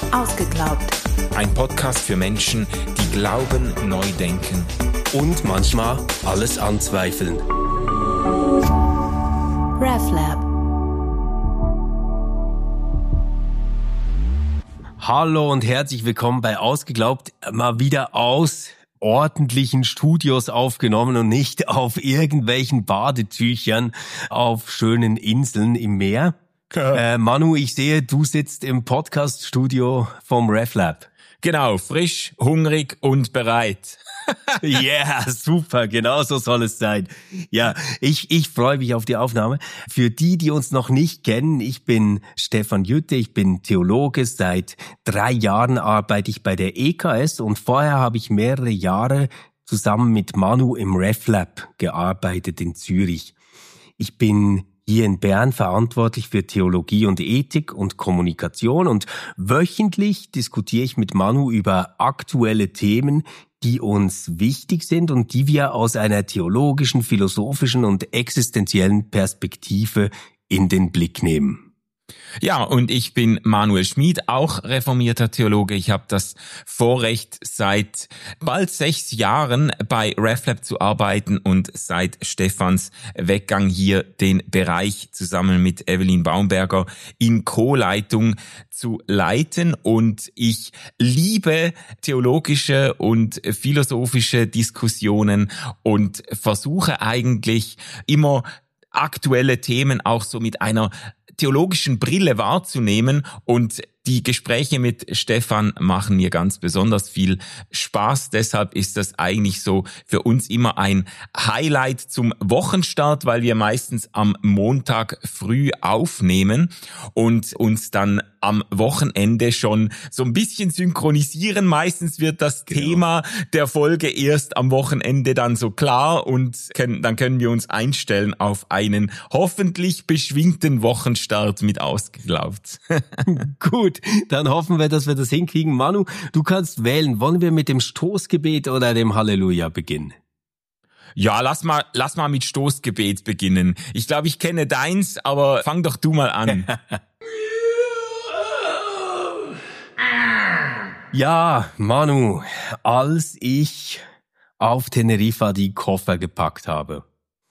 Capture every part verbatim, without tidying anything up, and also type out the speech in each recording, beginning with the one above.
Ausgeglaubt. Ein Podcast für Menschen, die glauben, neu denken und manchmal alles anzweifeln. RefLab. Hallo und herzlich willkommen bei Ausgeglaubt, mal wieder aus ordentlichen Studios aufgenommen und nicht auf irgendwelchen Badetüchern auf schönen Inseln im Meer. Äh, Manu, ich sehe, du sitzt im Podcast-Studio vom RefLab. Genau, frisch, hungrig und bereit. Ja, yeah, super, genau so soll es sein. Ja, ich ich freue mich auf die Aufnahme. Für die, die uns noch nicht kennen, ich bin Stefan Jütte, ich bin Theologe. Seit drei Jahren arbeite ich bei der E K S und vorher habe ich mehrere Jahre zusammen mit Manu im RefLab gearbeitet in Zürich. Ich bin hier in Bern verantwortlich für Theologie und Ethik und Kommunikation und wöchentlich diskutiere ich mit Manu über aktuelle Themen, die uns wichtig sind und die wir aus einer theologischen, philosophischen und existenziellen Perspektive in den Blick nehmen. Ja, und ich bin Manuel Schmid, auch reformierter Theologe. Ich habe das Vorrecht, seit bald sechs Jahren bei RefLab zu arbeiten und seit Stefans Weggang hier den Bereich zusammen mit Evelyn Baumberger in Co-Leitung zu leiten. Und ich liebe theologische und philosophische Diskussionen und versuche eigentlich immer aktuelle Themen auch so mit einer theologischen Brille wahrzunehmen, und die Gespräche mit Stefan machen mir ganz besonders viel Spaß. Deshalb ist das eigentlich so für uns immer ein Highlight zum Wochenstart, weil wir meistens am Montag früh aufnehmen und uns dann am Wochenende schon so ein bisschen synchronisieren. Meistens wird das genau. Thema der Folge erst am Wochenende dann so klar, und können, dann können wir uns einstellen auf einen hoffentlich beschwingten Wochenstart mit Ausgeglaubt. Gut, dann hoffen wir, dass wir das hinkriegen. Manu, du kannst wählen. Wollen wir mit dem Stoßgebet oder dem Halleluja beginnen? Ja, lass mal, lass mal mit Stoßgebet beginnen. Ich glaube, ich kenne deins, aber fang doch du mal an. Ja, Manu, als ich auf Teneriffa die Koffer gepackt habe,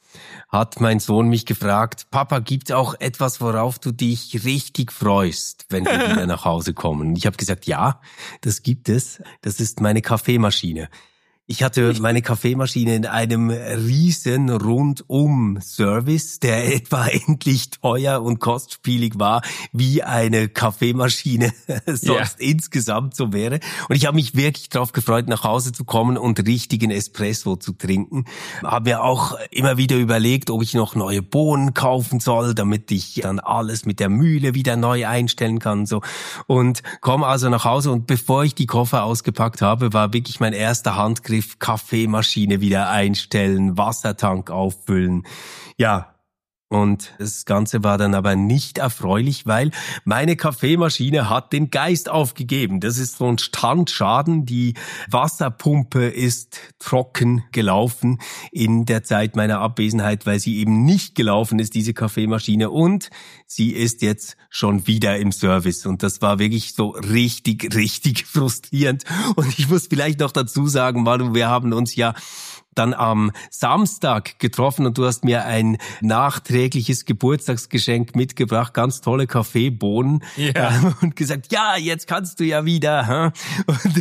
hat mein Sohn mich gefragt: Papa, gibt's auch etwas, worauf du dich richtig freust, wenn wir wieder nach Hause kommen? Und ich habe gesagt, ja, das gibt es. Das ist meine Kaffeemaschine. Ich hatte meine Kaffeemaschine in einem riesen Rundum-Service, der etwa endlich teuer und kostspielig war, wie eine Kaffeemaschine sonst yeah. insgesamt so wäre. Und ich habe mich wirklich darauf gefreut, nach Hause zu kommen und richtigen Espresso zu trinken. Habe mir auch immer wieder überlegt, ob ich noch neue Bohnen kaufen soll, damit ich dann alles mit der Mühle wieder neu einstellen kann. So. Und komme also nach Hause, und bevor ich die Koffer ausgepackt habe, war wirklich mein erster Handgriff: Kaffeemaschine wieder einstellen, Wassertank auffüllen. Ja, und das Ganze war dann aber nicht erfreulich, weil meine Kaffeemaschine hat den Geist aufgegeben. Das ist so ein Standschaden. Die Wasserpumpe ist trocken gelaufen in der Zeit meiner Abwesenheit, weil sie eben nicht gelaufen ist, diese Kaffeemaschine. Und sie ist jetzt schon wieder im Service. Und das war wirklich so richtig, richtig frustrierend. Und ich muss vielleicht noch dazu sagen, Manu, wir haben uns ja dann am Samstag getroffen und du hast mir ein nachträgliches Geburtstagsgeschenk mitgebracht, ganz tolle Kaffeebohnen, yeah. und gesagt, ja, jetzt kannst du ja wieder. Und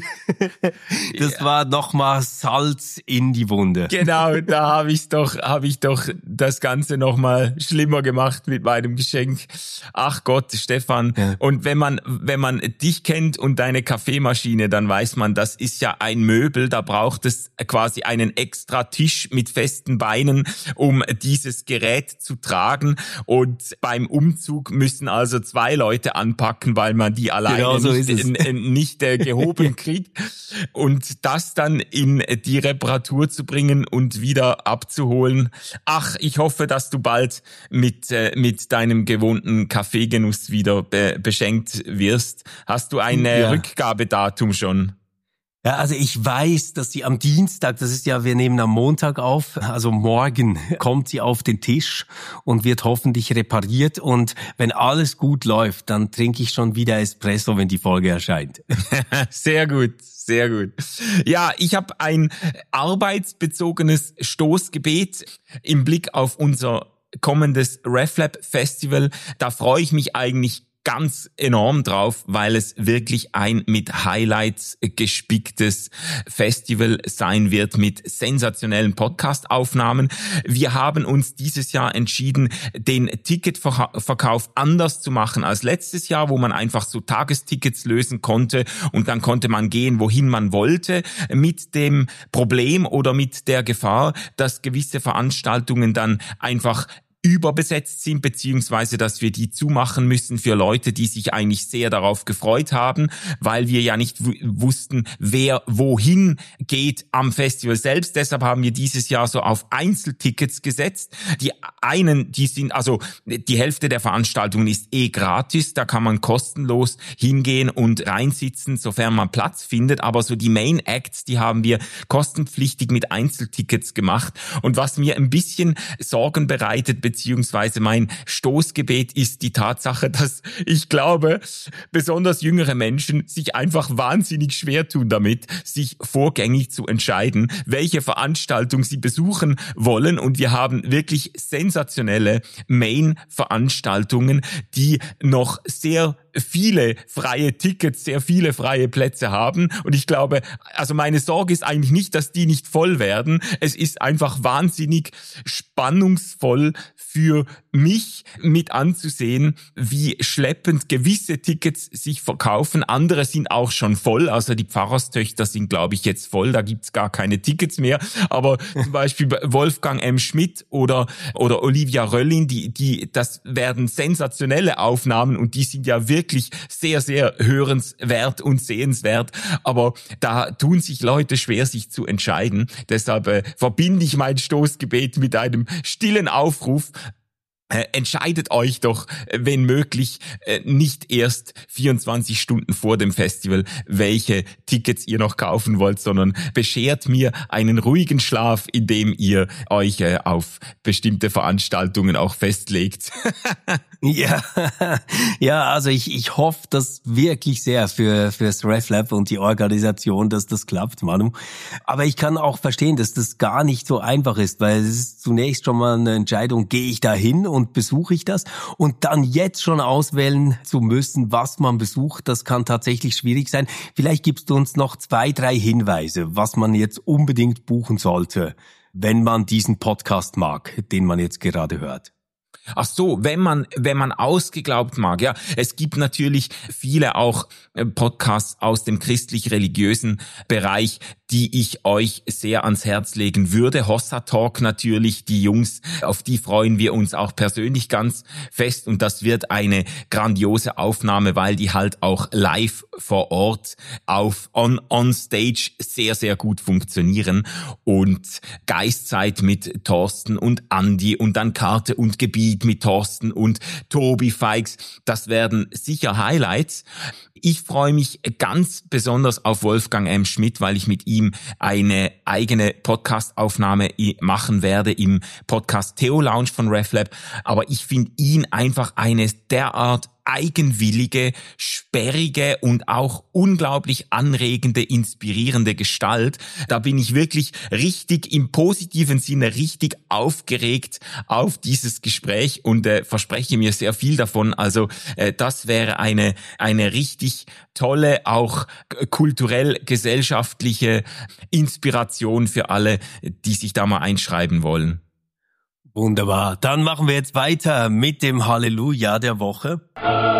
das yeah. war nochmal Salz in die Wunde. Genau, da habe ich doch, habe ich doch das Ganze nochmal schlimmer gemacht mit meinem Geschenk. Ach Gott, Stefan. Ja. Und wenn man, wenn man dich kennt und deine Kaffeemaschine, dann weiß man, das ist ja ein Möbel, da braucht es quasi einen extra Tisch mit festen Beinen, um dieses Gerät zu tragen, und beim Umzug müssen also zwei Leute anpacken, weil man die alleine genau so nicht, äh, nicht äh, gehoben kriegt, und das dann in die Reparatur zu bringen und wieder abzuholen. Ach, ich hoffe, dass du bald mit äh, mit deinem gewohnten Kaffeegenuss wieder be- beschenkt wirst. Hast du ein äh, ja. Rückgabedatum schon? Ja, also ich weiß, dass sie am Dienstag, das ist ja, wir nehmen am Montag auf, also morgen kommt sie auf den Tisch und wird hoffentlich repariert. Und wenn alles gut läuft, dann trinke ich schon wieder Espresso, wenn die Folge erscheint. Sehr gut. Sehr gut. Ja, ich habe ein arbeitsbezogenes Stoßgebet im Blick auf unser kommendes RefLab Festival. Da freue ich mich eigentlich ganz enorm drauf, weil es wirklich ein mit Highlights gespicktes Festival sein wird mit sensationellen Podcast-Aufnahmen. Wir haben uns dieses Jahr entschieden, den Ticketverkauf anders zu machen als letztes Jahr, wo man einfach so Tagestickets lösen konnte und dann konnte man gehen, wohin man wollte, mit dem Problem oder mit der Gefahr, dass gewisse Veranstaltungen dann einfach überbesetzt sind, beziehungsweise dass wir die zumachen müssen für Leute, die sich eigentlich sehr darauf gefreut haben, weil wir ja nicht w- wussten, wer wohin geht am Festival selbst. Deshalb haben wir dieses Jahr so auf Einzeltickets gesetzt. Die einen, die sind, also die Hälfte der Veranstaltungen ist eh gratis, da kann man kostenlos hingehen und reinsitzen, sofern man Platz findet, aber so die Main Acts, die haben wir kostenpflichtig mit Einzeltickets gemacht. Und was mir ein bisschen Sorgen bereitet, beziehungsweise mein Stoßgebet ist die Tatsache, dass ich glaube, besonders jüngere Menschen sich einfach wahnsinnig schwer tun damit, sich vorgängig zu entscheiden, welche Veranstaltung sie besuchen wollen. Und wir haben wirklich sensationelle Main-Veranstaltungen, die noch sehr viele freie Tickets, sehr viele freie Plätze haben. Und ich glaube, also meine Sorge ist eigentlich nicht, dass die nicht voll werden. Es ist einfach wahnsinnig spannungsvoll für mich mit anzusehen, wie schleppend gewisse Tickets sich verkaufen. Andere sind auch schon voll. Also die Pfarrerstöchter sind, glaube ich, jetzt voll. Da gibt's gar keine Tickets mehr. Aber zum Beispiel Wolfgang M. Schmidt oder, oder Olivia Röllin, die, die, das werden sensationelle Aufnahmen und die sind ja wirklich sehr, sehr hörenswert und sehenswert. Aber da tun sich Leute schwer, sich zu entscheiden. Deshalb äh, verbinde ich mein Stoßgebet mit einem stillen Aufruf. Äh, entscheidet euch doch, äh, wenn möglich, äh, nicht erst vierundzwanzig Stunden vor dem Festival, welche Tickets ihr noch kaufen wollt, sondern beschert mir einen ruhigen Schlaf, indem ihr euch äh, auf bestimmte Veranstaltungen auch festlegt. Ja, ja, also ich ich hoffe das wirklich sehr für fürs RefLab und die Organisation, dass das klappt, Manu. Aber ich kann auch verstehen, dass das gar nicht so einfach ist, weil es ist zunächst schon mal eine Entscheidung, gehe ich da hin und besuche ich das? Und dann jetzt schon auswählen zu müssen, was man besucht, das kann tatsächlich schwierig sein. Vielleicht gibst du uns noch zwei, drei Hinweise, was man jetzt unbedingt buchen sollte, wenn man diesen Podcast mag, den man jetzt gerade hört. Ach so, wenn man wenn man ausgeglaubt mag, ja, es gibt natürlich viele auch Podcasts aus dem christlich-religiösen Bereich, die ich euch sehr ans Herz legen würde. Hossa Talk natürlich, die Jungs, auf die freuen wir uns auch persönlich ganz fest und das wird eine grandiose Aufnahme, weil die halt auch live vor Ort auf on on stage sehr sehr gut funktionieren und Geistzeit mit Thorsten und Andi und dann Karte und Gebiet mit Thorsten und Tobi Feix. Das werden sicher Highlights. Ich freue mich ganz besonders auf Wolfgang M. Schmidt, weil ich mit ihm eine eigene Podcast-Aufnahme machen werde im Podcast Theo Lounge von RefLab. Aber ich finde ihn einfach eine derart eigenwillige, sperrige und auch unglaublich anregende, inspirierende Gestalt. Da bin ich wirklich richtig im positiven Sinne richtig aufgeregt auf dieses Gespräch und äh, verspreche mir sehr viel davon. Also äh, das wäre eine eine richtig tolle, auch kulturell gesellschaftliche Inspiration für alle, die sich da mal einschreiben wollen. Wunderbar. Dann machen wir jetzt weiter mit dem Halleluja der Woche.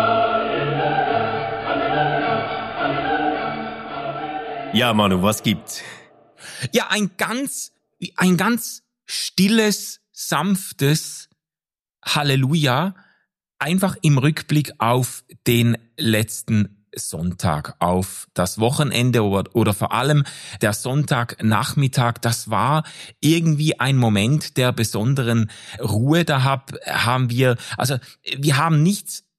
Ja, Manu, was gibt's? Ja, ein ganz, ein ganz stilles, sanftes Halleluja, einfach im Rückblick auf den letzten Sonntag, auf das Wochenende oder, oder vor allem der Sonntagnachmittag. Das war irgendwie ein Moment der besonderen Ruhe. Da hab, haben wir, also wir haben nichts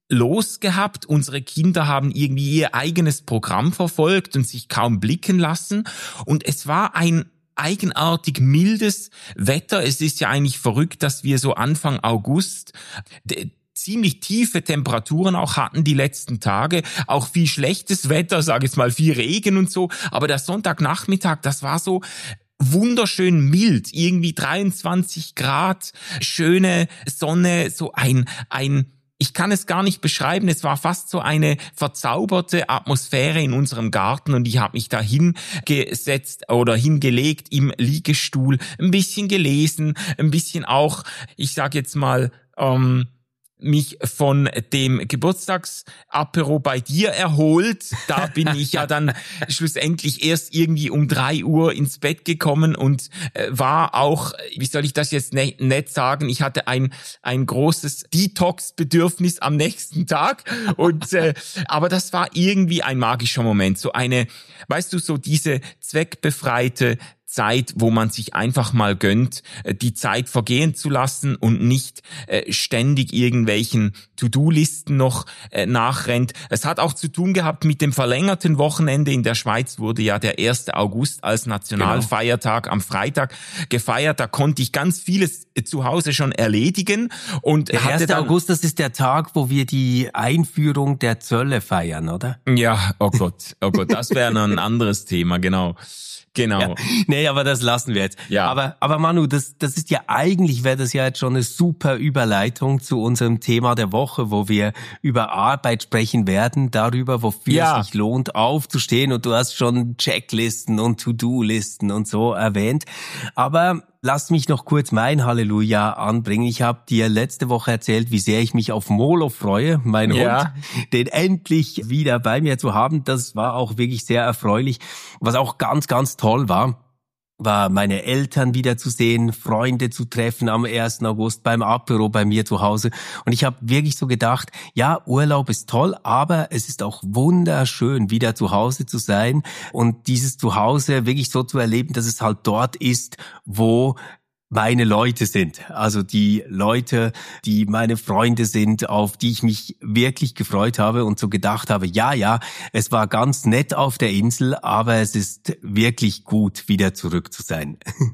los gehabt. Unsere Kinder haben irgendwie ihr eigenes Programm verfolgt und sich kaum blicken lassen. Und es war ein eigenartig mildes Wetter. Es ist ja eigentlich verrückt, dass wir so Anfang August d- ziemlich tiefe Temperaturen auch hatten die letzten Tage. Auch viel schlechtes Wetter, sage ich jetzt mal, viel Regen und so. Aber der Sonntagnachmittag, das war so wunderschön mild. Irgendwie dreiundzwanzig Grad, schöne Sonne, so ein, ein ich kann es gar nicht beschreiben, es war fast so eine verzauberte Atmosphäre in unserem Garten und ich habe mich da hingesetzt oder hingelegt im Liegestuhl, ein bisschen gelesen, ein bisschen auch, ich sage jetzt mal, ähm, mich von dem Geburtstagsapero bei dir erholt. Da bin ich ja dann schlussendlich erst irgendwie um drei Uhr ins Bett gekommen und äh, war auch, wie soll ich das jetzt ne- nett sagen, ich hatte ein ein großes Detox-Bedürfnis am nächsten Tag und äh, aber das war irgendwie ein magischer Moment, so eine, weißt du, so diese zweckbefreite Zeit, wo man sich einfach mal gönnt, die Zeit vergehen zu lassen und nicht äh, ständig irgendwelchen To-Do-Listen noch äh, nachrennt. Es hat auch zu tun gehabt mit dem verlängerten Wochenende. In der Schweiz wurde ja der erste August als Nationalfeiertag genau. am Freitag gefeiert. Da konnte ich ganz vieles zu Hause schon erledigen. Und der erste August, das ist der Tag, wo wir die Einführung der Zölle feiern, oder? Ja, oh Gott, oh Gott, das wäre noch ein anderes Thema, genau. Genau. Ja, nee, aber das lassen wir jetzt. Ja. Aber, aber Manu, das, das ist ja eigentlich, wäre das ja jetzt schon eine super Überleitung zu unserem Thema der Woche, wo wir über Arbeit sprechen werden, darüber, wofür ja. es sich lohnt, aufzustehen. Und du hast schon Checklisten und To-Do-Listen und so erwähnt. Aber lass mich noch kurz mein Halleluja anbringen. Ich habe dir letzte Woche erzählt, wie sehr ich mich auf Molo freue, mein ja. Hund, den endlich wieder bei mir zu haben. Das war auch wirklich sehr erfreulich. Was auch ganz, ganz toll war, war meine Eltern wiederzusehen, Freunde zu treffen am ersten August beim Apero bei mir zu Hause. Und ich habe wirklich so gedacht, ja, Urlaub ist toll, aber es ist auch wunderschön, wieder zu Hause zu sein und dieses Zuhause wirklich so zu erleben, dass es halt dort ist, wo meine Leute sind. Also die Leute, die meine Freunde sind, auf die ich mich wirklich gefreut habe und so gedacht habe, ja, ja, es war ganz nett auf der Insel, aber es ist wirklich gut, wieder zurück zu sein.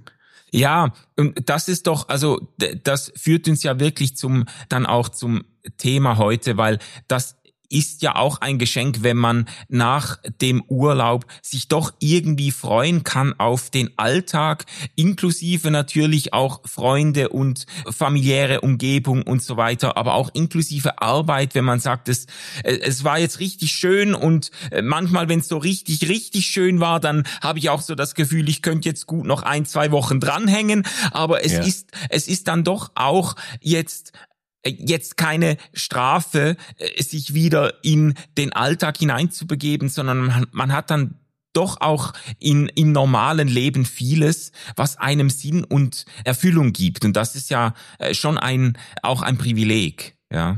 Ja, und das ist doch, also das führt uns ja wirklich zum, dann auch zum Thema heute, weil das ist ja auch ein Geschenk, wenn man nach dem Urlaub sich doch irgendwie freuen kann auf den Alltag, inklusive natürlich auch Freunde und familiäre Umgebung und so weiter, aber auch inklusive Arbeit, wenn man sagt, es, es war jetzt richtig schön und manchmal, wenn es so richtig, richtig schön war, dann habe ich auch so das Gefühl, ich könnte jetzt gut noch ein, zwei Wochen dranhängen, aber es ja. ist, es ist dann doch auch jetzt jetzt keine Strafe, sich wieder in den Alltag hineinzubegeben, sondern man, man hat dann doch auch in, im normalen Leben vieles, was einem Sinn und Erfüllung gibt. Und das ist ja schon ein, auch ein Privileg, ja.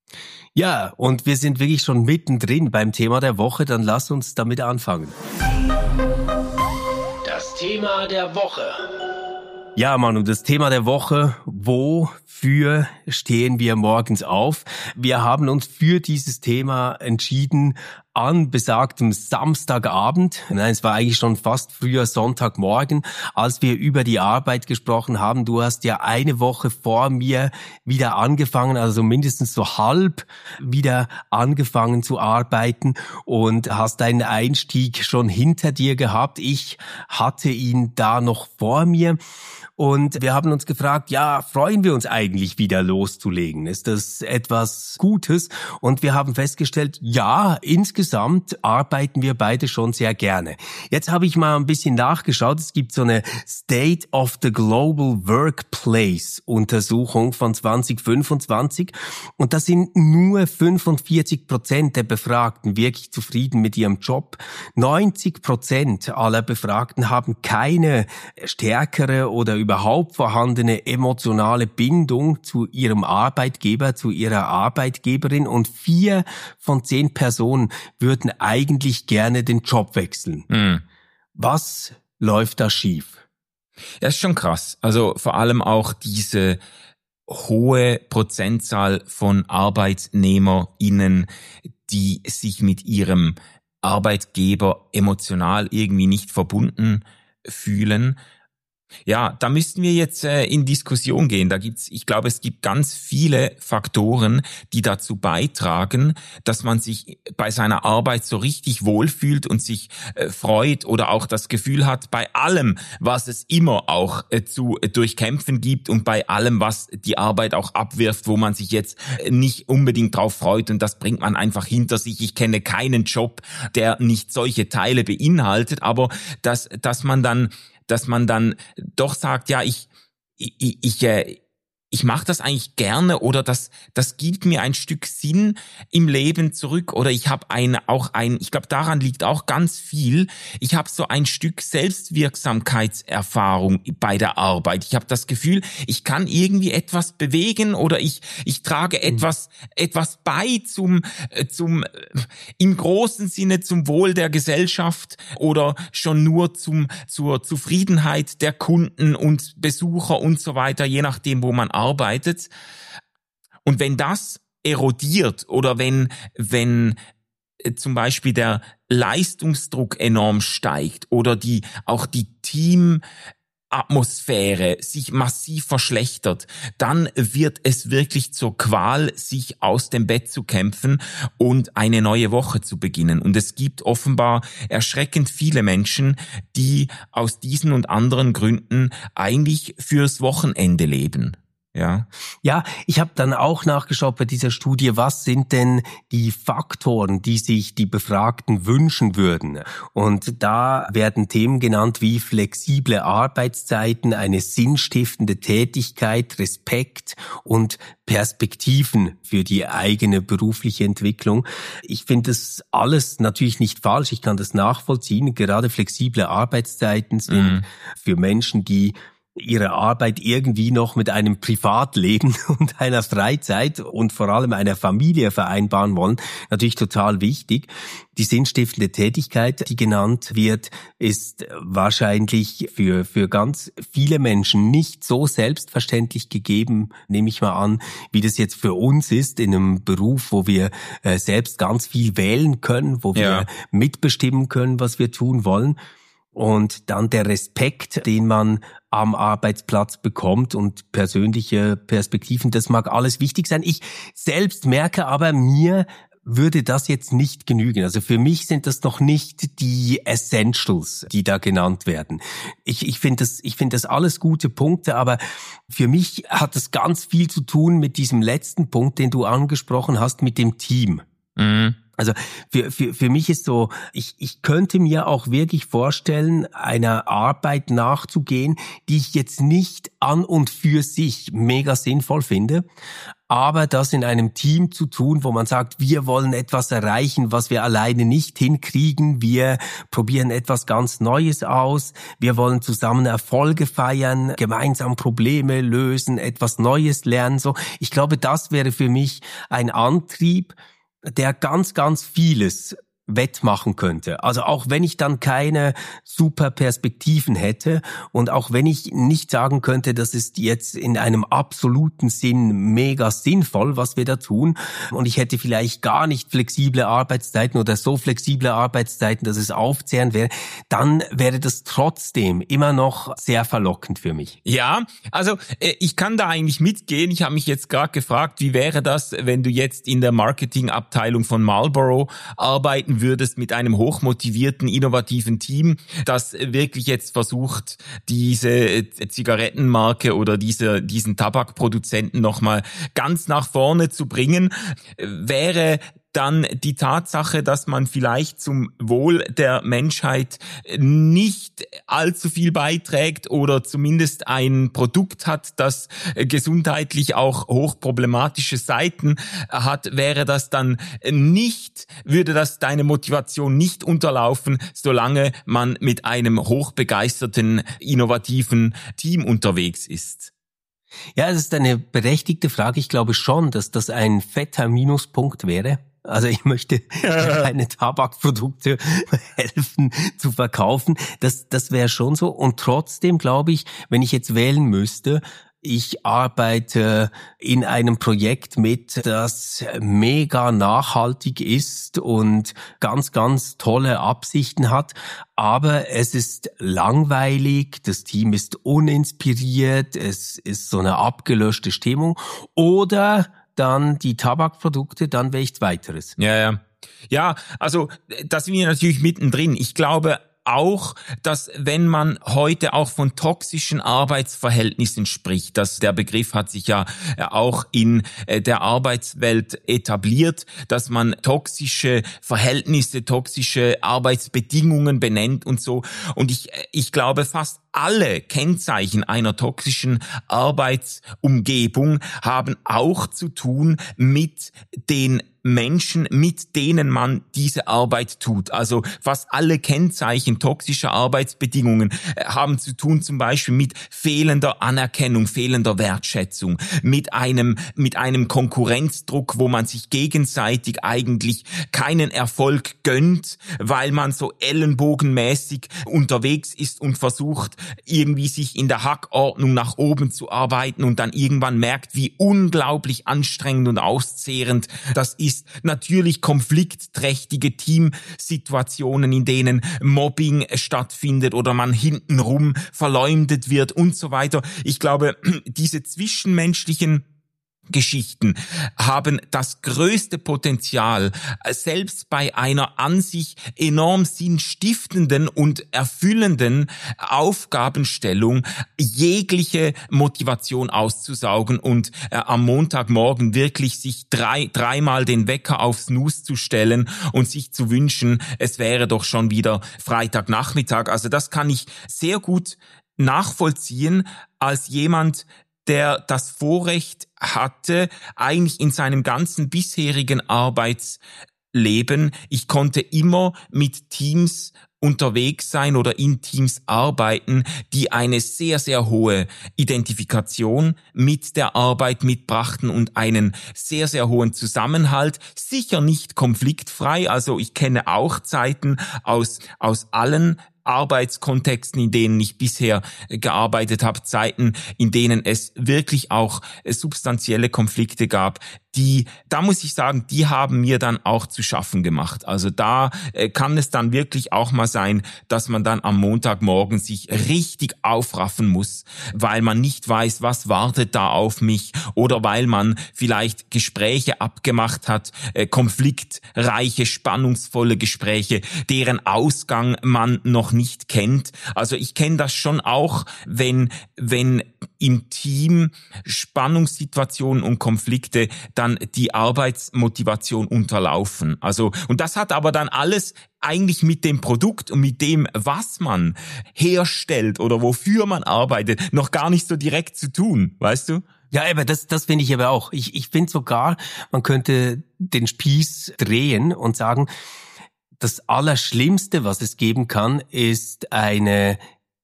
Ja, und wir sind wirklich schon mittendrin beim Thema der Woche, dann lass uns damit anfangen. Das Thema der Woche. Ja, Manu, das Thema der Woche, wofür stehen wir morgens auf? Wir haben uns für dieses Thema entschieden an besagtem Samstagabend, nein, es war eigentlich schon fast früher Sonntagmorgen, als wir über die Arbeit gesprochen haben. Du hast ja eine Woche vor mir wieder angefangen, also mindestens so halb wieder angefangen zu arbeiten und hast deinen Einstieg schon hinter dir gehabt. Ich hatte ihn da noch vor mir. Und wir haben uns gefragt, ja, freuen wir uns eigentlich wieder loszulegen? Ist das etwas Gutes? Und wir haben festgestellt, ja, insgesamt arbeiten wir beide schon sehr gerne. Jetzt habe ich mal ein bisschen nachgeschaut. Es gibt so eine State of the Global Workplace Untersuchung von zwanzig fünfundzwanzig. Und da sind nur fünfundvierzig Prozent der Befragten wirklich zufrieden mit ihrem Job. neunzig Prozent aller Befragten haben keine stärkere oder überhaupt vorhandene emotionale Bindung zu ihrem Arbeitgeber, zu ihrer Arbeitgeberin und vier von zehn Personen würden eigentlich gerne den Job wechseln. Mhm. Was läuft da schief? Das ist schon krass. Also vor allem auch diese hohe Prozentzahl von ArbeitnehmerInnen, die sich mit ihrem Arbeitgeber emotional irgendwie nicht verbunden fühlen. Ja, da müssten wir jetzt äh, in Diskussion gehen. Da gibt's, ich glaube, es gibt ganz viele Faktoren, die dazu beitragen, dass man sich bei seiner Arbeit so richtig wohlfühlt und sich äh, freut oder auch das Gefühl hat, bei allem, was es immer auch äh, zu äh, durchkämpfen gibt und bei allem, was die Arbeit auch abwirft, wo man sich jetzt äh, nicht unbedingt drauf freut und das bringt man einfach hinter sich. Ich kenne keinen Job, der nicht solche Teile beinhaltet, aber dass, dass man dann dass man dann doch sagt, ja, ich ich ich, äh, ich mache das eigentlich gerne oder das das gibt mir ein Stück Sinn im Leben zurück oder ich habe ein auch ein ich glaube daran liegt auch ganz viel. Ich habe so ein Stück Selbstwirksamkeitserfahrung bei der Arbeit. Ich habe das Gefühl, ich kann irgendwie etwas bewegen oder ich ich trage mhm. etwas etwas bei zum zum im großen Sinne zum Wohl der Gesellschaft oder schon nur zum zur Zufriedenheit der Kunden und Besucher und so weiter, je nachdem, wo man arbeitet. Und wenn das erodiert oder wenn, wenn zum Beispiel der Leistungsdruck enorm steigt oder die, auch die Teamatmosphäre sich massiv verschlechtert, dann wird es wirklich zur Qual, sich aus dem Bett zu kämpfen und eine neue Woche zu beginnen. Und es gibt offenbar erschreckend viele Menschen, die aus diesen und anderen Gründen eigentlich fürs Wochenende leben. Ja, ja, ich habe dann auch nachgeschaut bei dieser Studie, was sind denn die Faktoren, die sich die Befragten wünschen würden? Und da werden Themen genannt wie flexible Arbeitszeiten, eine sinnstiftende Tätigkeit, Respekt und Perspektiven für die eigene berufliche Entwicklung. Ich finde das alles natürlich nicht falsch, ich kann das nachvollziehen. Gerade flexible Arbeitszeiten sind mhm. für Menschen, die ihre Arbeit irgendwie noch mit einem Privatleben und einer Freizeit und vor allem einer Familie vereinbaren wollen, natürlich total wichtig. Die sinnstiftende Tätigkeit, die genannt wird, ist wahrscheinlich für für ganz viele Menschen nicht so selbstverständlich gegeben, nehme ich mal an, wie das jetzt für uns ist, in einem Beruf, wo wir äh, selbst ganz viel wählen können, wo wir ja. mitbestimmen können, was wir tun wollen. Und dann der Respekt, den man am Arbeitsplatz bekommt und persönliche Perspektiven, das mag alles wichtig sein. Ich selbst merke aber, mir würde das jetzt nicht genügen. Also für mich sind das noch nicht die Essentials, die da genannt werden. Ich, ich finde das, ich finde das alles gute Punkte, aber für mich hat das ganz viel zu tun mit diesem letzten Punkt, den du angesprochen hast, mit dem Team. Mhm. Also für, für, für mich ist so, ich, ich könnte mir auch wirklich vorstellen, einer Arbeit nachzugehen, die ich jetzt nicht an und für sich mega sinnvoll finde, aber das in einem Team zu tun, wo man sagt, wir wollen etwas erreichen, was wir alleine nicht hinkriegen, wir probieren etwas ganz Neues aus, wir wollen zusammen Erfolge feiern, gemeinsam Probleme lösen, etwas Neues lernen. So, ich glaube, das wäre für mich ein Antrieb, der ganz, ganz vieles wettmachen könnte. Also auch wenn ich dann keine super Perspektiven hätte und auch wenn ich nicht sagen könnte, das ist jetzt in einem absoluten Sinn mega sinnvoll, was wir da tun, und ich hätte vielleicht gar nicht flexible Arbeitszeiten oder so flexible Arbeitszeiten, dass es aufzehrend wäre, dann wäre das trotzdem immer noch sehr verlockend für mich. Ja, also ich kann da eigentlich mitgehen. Ich habe mich jetzt gerade gefragt, wie wäre das, wenn du jetzt in der Marketingabteilung von Marlboro arbeiten würdest mit einem hochmotivierten, innovativen Team, das wirklich jetzt versucht, diese Zigarettenmarke oder diese, diesen Tabakproduzenten nochmal ganz nach vorne zu bringen, wäre dann die Tatsache, dass man vielleicht zum Wohl der Menschheit nicht allzu viel beiträgt oder zumindest ein Produkt hat, das gesundheitlich auch hochproblematische Seiten hat, wäre das dann nicht, würde das deine Motivation nicht unterlaufen, solange man mit einem hochbegeisterten, innovativen Team unterwegs ist. Ja, es ist eine berechtigte Frage. Ich glaube schon, dass das ein fetter Minuspunkt wäre. Also ich möchte keine Tabakprodukte helfen zu verkaufen. Das, das wäre schon so. Und trotzdem glaube ich, wenn ich jetzt wählen müsste, ich arbeite in einem Projekt mit, das mega nachhaltig ist und ganz, ganz tolle Absichten hat. Aber es ist langweilig, das Team ist uninspiriert, es ist so eine abgelöschte Stimmung. Oder dann die Tabakprodukte, dann wäre ich weiteres. Ja, ja. Ja, also da sind wir natürlich mittendrin. Ich glaube auch, dass wenn man heute auch von toxischen Arbeitsverhältnissen spricht, dass der Begriff hat sich ja auch in der Arbeitswelt etabliert, dass man toxische Verhältnisse, toxische Arbeitsbedingungen benennt und so. Und ich, ich glaube, fast alle Kennzeichen einer toxischen Arbeitsumgebung haben auch zu tun mit den Menschen, mit denen man diese Arbeit tut. Also fast alle Kennzeichen toxischer Arbeitsbedingungen haben zu tun zum Beispiel mit fehlender Anerkennung, fehlender Wertschätzung, mit einem, mit einem Konkurrenzdruck, wo man sich gegenseitig eigentlich keinen Erfolg gönnt, weil man so ellenbogenmäßig unterwegs ist und versucht, irgendwie sich in der Hackordnung nach oben zu arbeiten und dann irgendwann merkt, wie unglaublich anstrengend und auszehrend das ist. Natürlich konfliktträchtige Teamsituationen, in denen Mobbing stattfindet oder man hintenrum verleumdet wird und so weiter. Ich glaube, diese zwischenmenschlichen Geschichten haben das größte Potenzial, selbst bei einer an sich enorm sinnstiftenden und erfüllenden Aufgabenstellung jegliche Motivation auszusaugen und äh, am Montagmorgen wirklich sich drei, dreimal den Wecker auf Snooze zu stellen und sich zu wünschen, es wäre doch schon wieder Freitagnachmittag. Also das kann ich sehr gut nachvollziehen als jemand, der das Vorrecht hatte, eigentlich in seinem ganzen bisherigen Arbeitsleben, ich konnte immer mit Teams unterwegs sein oder in Teams arbeiten, die eine sehr, sehr hohe Identifikation mit der Arbeit mitbrachten und einen sehr, sehr hohen Zusammenhalt, sicher nicht konfliktfrei. Also ich kenne auch Zeiten aus, aus allen Arbeitskontexten, in denen ich bisher gearbeitet habe, Zeiten, in denen es wirklich auch substanzielle Konflikte gab, die, da muss ich sagen, die haben mir dann auch zu schaffen gemacht. Also da äh, kann es dann wirklich auch mal sein, dass man dann am Montagmorgen sich richtig aufraffen muss, weil man nicht weiß, was wartet da auf mich oder weil man vielleicht Gespräche abgemacht hat, äh, konfliktreiche, spannungsvolle Gespräche, deren Ausgang man noch nicht kennt. Also ich kenne das schon auch, wenn, wenn im Team Spannungssituationen und Konflikte dann die Arbeitsmotivation unterlaufen. Also, und das hat aber dann alles eigentlich mit dem Produkt und mit dem, was man herstellt oder wofür man arbeitet, noch gar nicht so direkt zu tun, weißt du? Ja, aber das, das finde ich aber auch. Ich, ich finde sogar, man könnte den Spieß drehen und sagen, das Allerschlimmste, was es geben kann, ist eine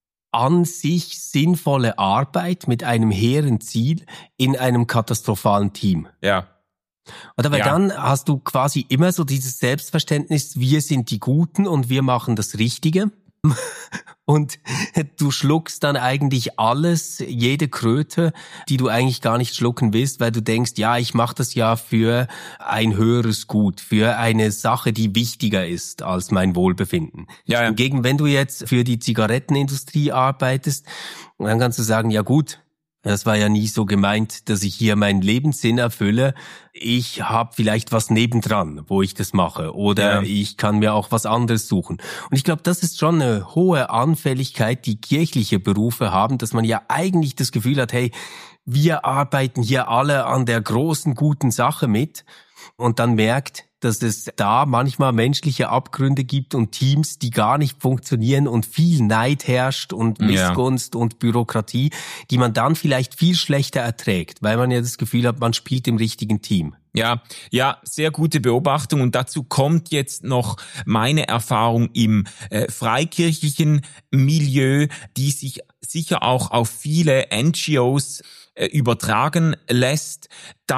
an sich sinnvolle Arbeit mit einem hehren Ziel in einem katastrophalen Team. Ja. Oder weil ja. dann hast du quasi immer so dieses Selbstverständnis, wir sind die Guten und wir machen das Richtige. Und du schluckst dann eigentlich alles, jede Kröte, die du eigentlich gar nicht schlucken willst, weil du denkst, ja, ich mache das ja für ein höheres Gut, für eine Sache, die wichtiger ist als mein Wohlbefinden. Ja, ja. Hingegen, wenn du jetzt für die Zigarettenindustrie arbeitest, dann kannst du sagen, ja gut, das war ja nie so gemeint, dass ich hier meinen Lebenssinn erfülle. Ich habe vielleicht was nebendran, wo ich das mache. Oder ja. ich kann mir auch was anderes suchen. Und ich glaube, das ist schon eine hohe Anfälligkeit, die kirchliche Berufe haben, dass man ja eigentlich das Gefühl hat, hey, wir arbeiten hier alle an der großen, guten Sache mit. Und dann merkt, dass es da manchmal menschliche Abgründe gibt und Teams, die gar nicht funktionieren und viel Neid herrscht und Missgunst ja. und Bürokratie, die man dann vielleicht viel schlechter erträgt, weil man ja das Gefühl hat, man spielt im richtigen Team. Ja, ja, sehr gute Beobachtung und dazu kommt jetzt noch meine Erfahrung im äh, freikirchlichen Milieu, die sich sicher auch auf viele N G Os äh, übertragen lässt, dass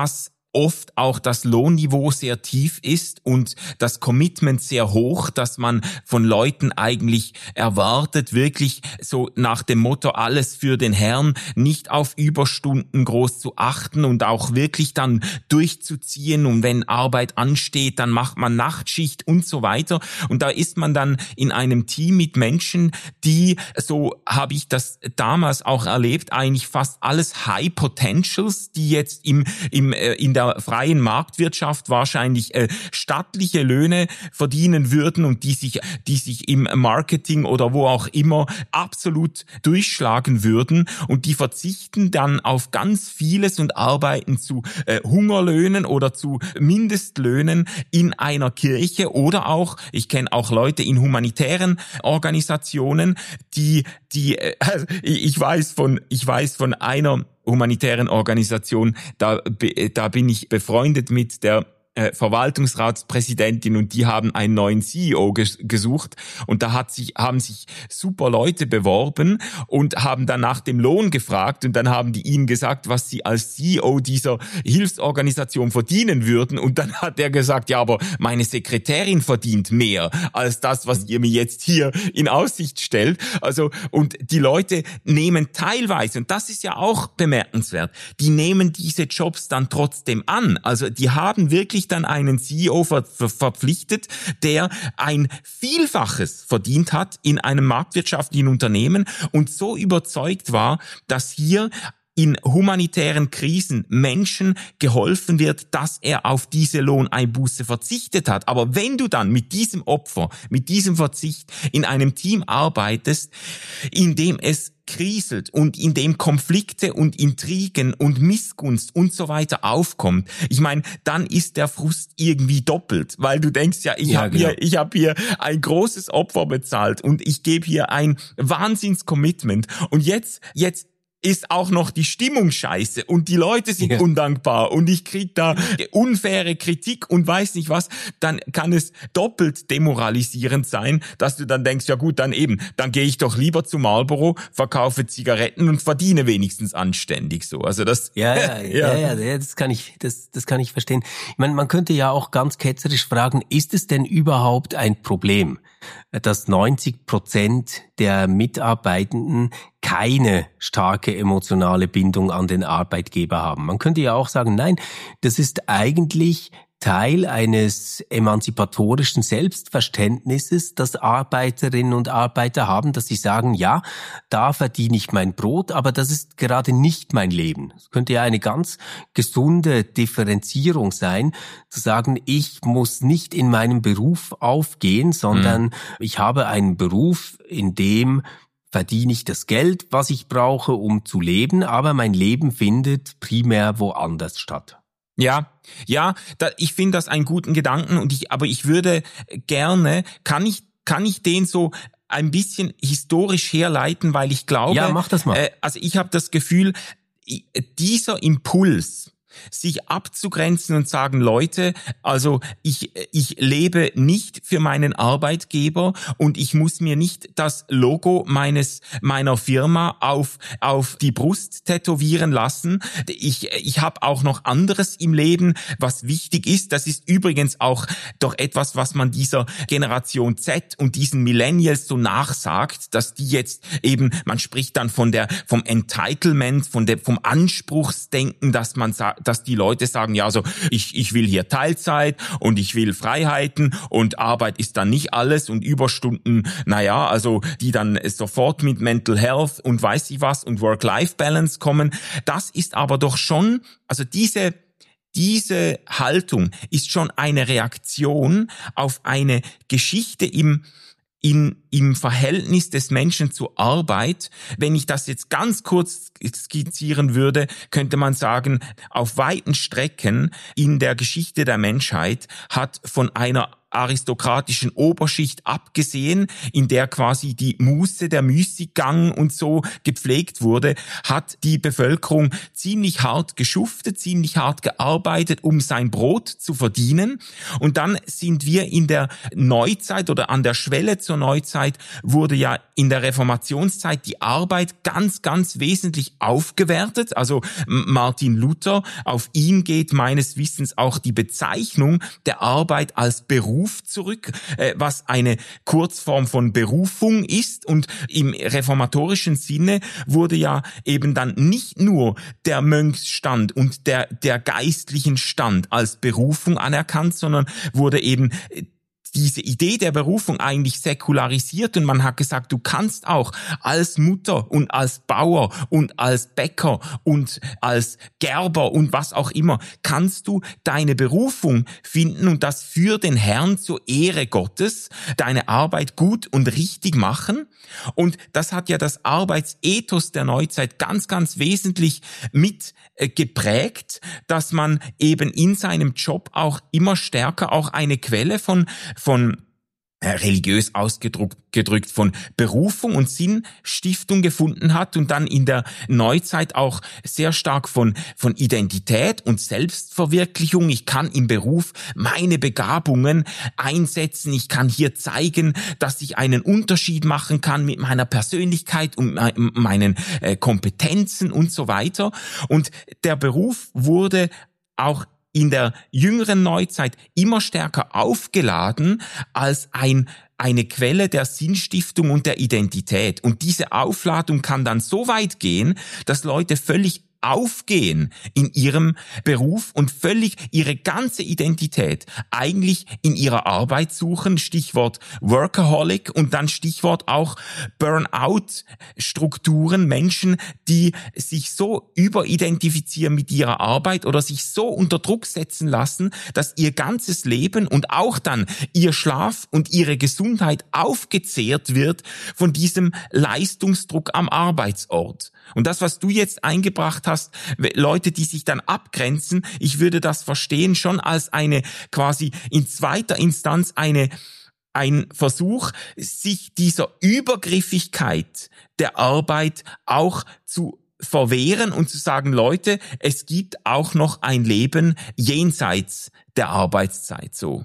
oft auch das Lohnniveau sehr tief ist und das Commitment sehr hoch, dass man von Leuten eigentlich erwartet, wirklich so nach dem Motto alles für den Herrn, nicht auf Überstunden groß zu achten und auch wirklich dann durchzuziehen, und wenn Arbeit ansteht, dann macht man Nachtschicht und so weiter. Und da ist man dann in einem Team mit Menschen, die, so habe ich das damals auch erlebt, eigentlich fast alles High Potentials, die jetzt im, im, äh, in der der freien Marktwirtschaft wahrscheinlich äh, stattliche Löhne verdienen würden und die sich, die sich im Marketing oder wo auch immer absolut durchschlagen würden, und die verzichten dann auf ganz vieles und arbeiten zu äh, Hungerlöhnen oder zu Mindestlöhnen in einer Kirche, oder auch, ich kenne auch Leute in humanitären Organisationen, die, die, äh, ich weiß von, ich weiß von einer humanitären Organisation, da, da bin ich befreundet mit der äh, Verwaltungsratspräsidentin, und die haben einen neuen C E O ges- gesucht, und da hat sich, haben sich super Leute beworben und haben dann nach dem Lohn gefragt, und dann haben die ihnen gesagt, was sie als C E O dieser Hilfsorganisation verdienen würden, und dann hat er gesagt, ja, aber meine Sekretärin verdient mehr als das, was ihr mir jetzt hier in Aussicht stellt. Also, und die Leute nehmen teilweise, und das ist ja auch bemerkenswert, die nehmen diese Jobs dann trotzdem an. Also die haben wirklich dann einen C E O ver- ver- verpflichtet, der ein Vielfaches verdient hat in einem marktwirtschaftlichen Unternehmen und so überzeugt war, dass hier in humanitären Krisen Menschen geholfen wird, dass er auf diese Lohneinbuße verzichtet hat. Aber wenn du dann mit diesem Opfer, mit diesem Verzicht in einem Team arbeitest, in dem es kriselt und in dem Konflikte und Intrigen und Missgunst und so weiter aufkommt, ich meine, dann ist der Frust irgendwie doppelt, weil du denkst ja, ich ja, habe genau. hier, ich habe hier ein großes Opfer bezahlt und ich gebe hier ein Wahnsinns-Commitment, und jetzt, jetzt ist auch noch die Stimmung scheiße und die Leute sind ja. undankbar und ich krieg da unfaire Kritik und weiß nicht was, dann kann es doppelt demoralisierend sein, dass du dann denkst, ja gut, dann eben, dann gehe ich doch lieber zu Marlboro, verkaufe Zigaretten und verdiene wenigstens anständig so. Also das ja, ja, ja, ja, ja, das kann ich, das, das kann ich verstehen. Ich meine, man könnte ja auch ganz ketzerisch fragen, ist es denn überhaupt ein Problem, dass neunzig Prozent der Mitarbeitenden keine starke emotionale Bindung an den Arbeitgeber haben? Man könnte ja auch sagen, nein, das ist eigentlich Teil eines emanzipatorischen Selbstverständnisses, das Arbeiterinnen und Arbeiter haben, dass sie sagen, ja, da verdiene ich mein Brot, aber das ist gerade nicht mein Leben. Es könnte ja eine ganz gesunde Differenzierung sein, zu sagen, ich muss nicht in meinem Beruf aufgehen, sondern mhm. ich habe einen Beruf, in dem verdiene ich das Geld, was ich brauche, um zu leben, aber mein Leben findet primär woanders statt. Ja, ja, da, ich finde das einen guten Gedanken, und ich, aber ich würde gerne, kann ich, kann ich den so ein bisschen historisch herleiten, weil ich glaube, ja, mach das mal. Äh, also ich habe das Gefühl, dieser Impuls, sich abzugrenzen und sagen, Leute, also ich ich lebe nicht für meinen Arbeitgeber und ich muss mir nicht das Logo meines meiner Firma auf auf die Brust tätowieren lassen. Ich ich habe auch noch anderes im Leben, was wichtig ist. Das ist übrigens auch doch etwas, was man dieser Generation Z und diesen Millennials so nachsagt, dass die jetzt eben, man spricht dann von der vom Entitlement, von der vom Anspruchsdenken, dass man sagt, dass die Leute sagen, ja, also ich ich will hier Teilzeit und ich will Freiheiten und Arbeit ist dann nicht alles und Überstunden, naja, also die dann sofort mit Mental Health und weiß ich was und Work-Life-Balance kommen. Das ist aber doch schon, also diese diese Haltung ist schon eine Reaktion auf eine Geschichte im in, im Verhältnis des Menschen zur Arbeit. Wenn ich das jetzt ganz kurz skizzieren würde, könnte man sagen, auf weiten Strecken in der Geschichte der Menschheit hat von einer aristokratischen Oberschicht abgesehen, in der quasi die Muße, der Müßiggang und so gepflegt wurde, hat die Bevölkerung ziemlich hart geschuftet, ziemlich hart gearbeitet, um sein Brot zu verdienen. Und dann sind wir in der Neuzeit oder an der Schwelle zur Neuzeit Neuzeit wurde ja in der Reformationszeit die Arbeit ganz, ganz wesentlich aufgewertet. Also Martin Luther, auf ihn geht meines Wissens auch die Bezeichnung der Arbeit als Beruf zurück, was eine Kurzform von Berufung ist. Und im reformatorischen Sinne wurde ja eben dann nicht nur der Mönchsstand und der, der geistlichen Stand als Berufung anerkannt, sondern wurde eben diese Idee der Berufung eigentlich säkularisiert und man hat gesagt, du kannst auch als Mutter und als Bauer und als Bäcker und als Gerber und was auch immer, kannst du deine Berufung finden und das für den Herrn zur Ehre Gottes, deine Arbeit gut und richtig machen. Und das hat ja das Arbeitsethos der Neuzeit ganz, ganz wesentlich mit geprägt, dass man eben in seinem Job auch immer stärker auch eine Quelle von von äh, religiös ausgedrückt gedrückt von Berufung und Sinnstiftung gefunden hat und dann in der Neuzeit auch sehr stark von von Identität und Selbstverwirklichung. Ich kann im Beruf meine Begabungen einsetzen. Ich kann hier zeigen, dass ich einen Unterschied machen kann mit meiner Persönlichkeit und meinen äh, Kompetenzen und so weiter. Und der Beruf wurde auch in der jüngeren Neuzeit immer stärker aufgeladen als ein eine Quelle der Sinnstiftung und der Identität. Und diese Aufladung kann dann so weit gehen, dass Leute völlig aufgehen in ihrem Beruf und völlig ihre ganze Identität eigentlich in ihrer Arbeit suchen. Stichwort Workaholic und dann Stichwort auch Burnout-Strukturen. Menschen, die sich so überidentifizieren mit ihrer Arbeit oder sich so unter Druck setzen lassen, dass ihr ganzes Leben und auch dann ihr Schlaf und ihre Gesundheit aufgezehrt wird von diesem Leistungsdruck am Arbeitsort. Und das, was du jetzt eingebracht hast, Leute, die sich dann abgrenzen, ich würde das verstehen schon als eine quasi in zweiter Instanz eine ein Versuch, sich dieser Übergriffigkeit der Arbeit auch zu verwehren und zu sagen, Leute, es gibt auch noch ein Leben jenseits der Arbeitszeit, so.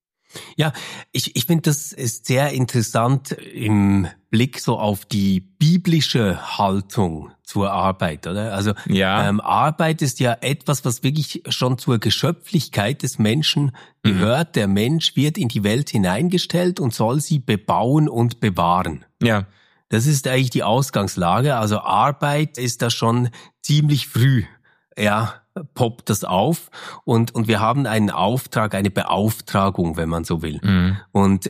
Ja, ich, ich finde, das ist sehr interessant im Blick so auf die biblische Haltung zur Arbeit, oder? Also ja. ähm, Arbeit ist ja etwas, was wirklich schon zur Geschöpflichkeit des Menschen gehört. Mhm. Der Mensch wird in die Welt hineingestellt und soll sie bebauen und bewahren. Ja. Das ist eigentlich die Ausgangslage. Also Arbeit ist da schon ziemlich früh, ja, poppt das auf und und wir haben einen Auftrag, eine Beauftragung, wenn man so will. Mhm. Und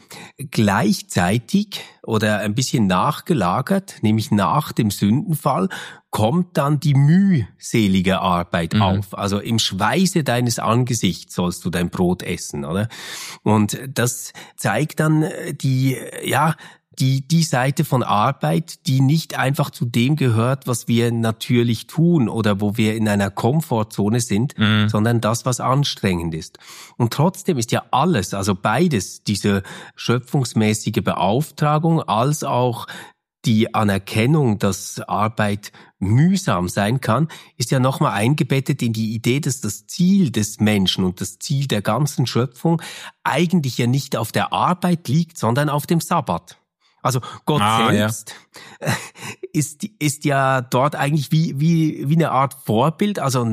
gleichzeitig oder ein bisschen nachgelagert, nämlich nach dem Sündenfall, kommt dann die mühselige Arbeit mhm. auf. Also im Schweiße deines Angesichts sollst du dein Brot essen, oder? Und das zeigt dann die, ja, die die Seite von Arbeit, die nicht einfach zu dem gehört, was wir natürlich tun oder wo wir in einer Komfortzone sind, mhm. sondern das, was anstrengend ist. Und trotzdem ist ja alles, also beides, diese schöpfungsmäßige Beauftragung als auch die Anerkennung, dass Arbeit mühsam sein kann, ist ja nochmal eingebettet in die Idee, dass das Ziel des Menschen und das Ziel der ganzen Schöpfung eigentlich ja nicht auf der Arbeit liegt, sondern auf dem Sabbat. Also Gott ah, selbst ja. ist ist ja dort eigentlich wie wie wie eine Art Vorbild. Also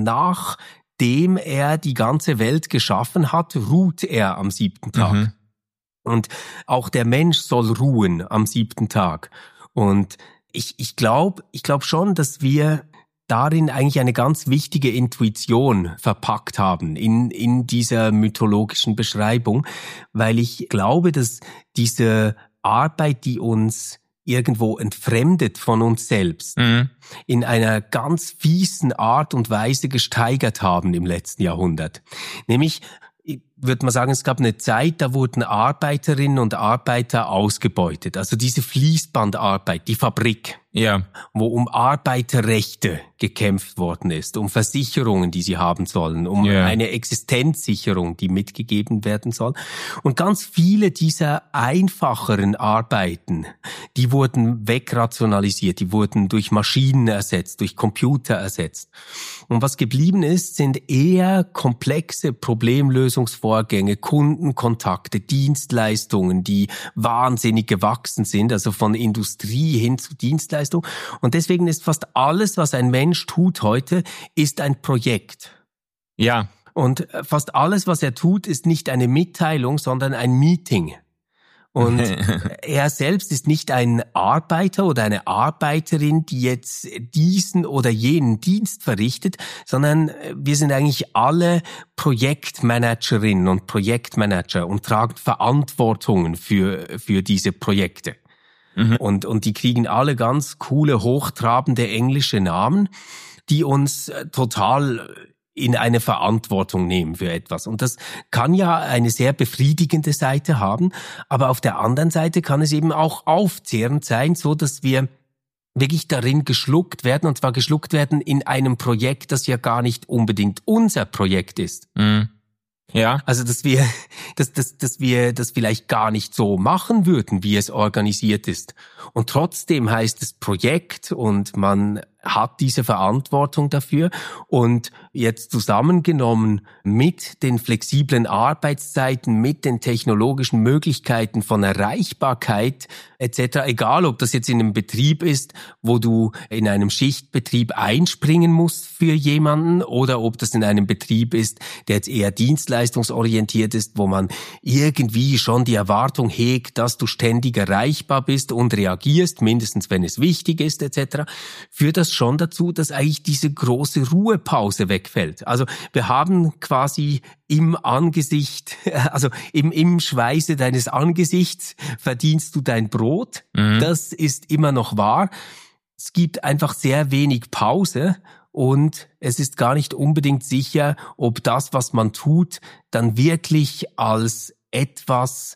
nachdem er die ganze Welt geschaffen hat, ruht er am siebten Tag. Mhm. Und auch der Mensch soll ruhen am siebten Tag. Und ich ich glaube ich glaube schon, dass wir darin eigentlich eine ganz wichtige Intuition verpackt haben in in dieser mythologischen Beschreibung, weil ich glaube, dass diese Arbeit, die uns irgendwo entfremdet von uns selbst, mhm. in einer ganz fiesen Art und Weise gesteigert haben im letzten Jahrhundert. Nämlich, ich würde mal sagen, es gab eine Zeit, da wurden Arbeiterinnen und Arbeiter ausgebeutet. Also diese Fließbandarbeit, die Fabrik. Ja. Wo um Arbeiterrechte gekämpft worden ist, um Versicherungen, die sie haben sollen, um ja. eine Existenzsicherung, die mitgegeben werden soll. Und ganz viele dieser einfacheren Arbeiten, die wurden wegrationalisiert, die wurden durch Maschinen ersetzt, durch Computer ersetzt. Und was geblieben ist, sind eher komplexe Problemlösungsvorgänge, Kundenkontakte, Dienstleistungen, die wahnsinnig gewachsen sind, also von Industrie hin zu Dienstleistungen. Und deswegen ist fast alles, was ein Mensch tut heute, ist ein Projekt. Ja. Und fast alles, was er tut, ist nicht eine Mitteilung, sondern ein Meeting. Und er selbst ist nicht ein Arbeiter oder eine Arbeiterin, die jetzt diesen oder jenen Dienst verrichtet, sondern wir sind eigentlich alle Projektmanagerinnen und Projektmanager und tragen Verantwortungen für, für diese Projekte. Mhm. Und, und die kriegen alle ganz coole, hochtrabende englische Namen, die uns total in eine Verantwortung nehmen für etwas. Und das kann ja eine sehr befriedigende Seite haben, aber auf der anderen Seite kann es eben auch aufzehrend sein, so dass wir wirklich darin geschluckt werden, und zwar geschluckt werden in einem Projekt, das ja gar nicht unbedingt unser Projekt ist. Mhm. Ja. Also, dass wir, dass, dass, dass wir das vielleicht gar nicht so machen würden, wie es organisiert ist. Und trotzdem heißt es Projekt und man hat diese Verantwortung dafür. Und jetzt zusammengenommen mit den flexiblen Arbeitszeiten, mit den technologischen Möglichkeiten von Erreichbarkeit et cetera, egal ob das jetzt in einem Betrieb ist, wo du in einem Schichtbetrieb einspringen musst für jemanden, oder ob das in einem Betrieb ist, der jetzt eher dienstleistungsorientiert ist, wo man irgendwie schon die Erwartung hegt, dass du ständig erreichbar bist und reagierst, mindestens wenn es wichtig ist et cetera, führt das schon dazu, dass eigentlich diese große Ruhepause wegfällt. Also wir haben quasi im Angesicht, also im, im Schweiße deines Angesichts verdienst du dein Brot. Mhm. Das ist immer noch wahr. Es gibt einfach sehr wenig Pause und es ist gar nicht unbedingt sicher, ob das, was man tut, dann wirklich als etwas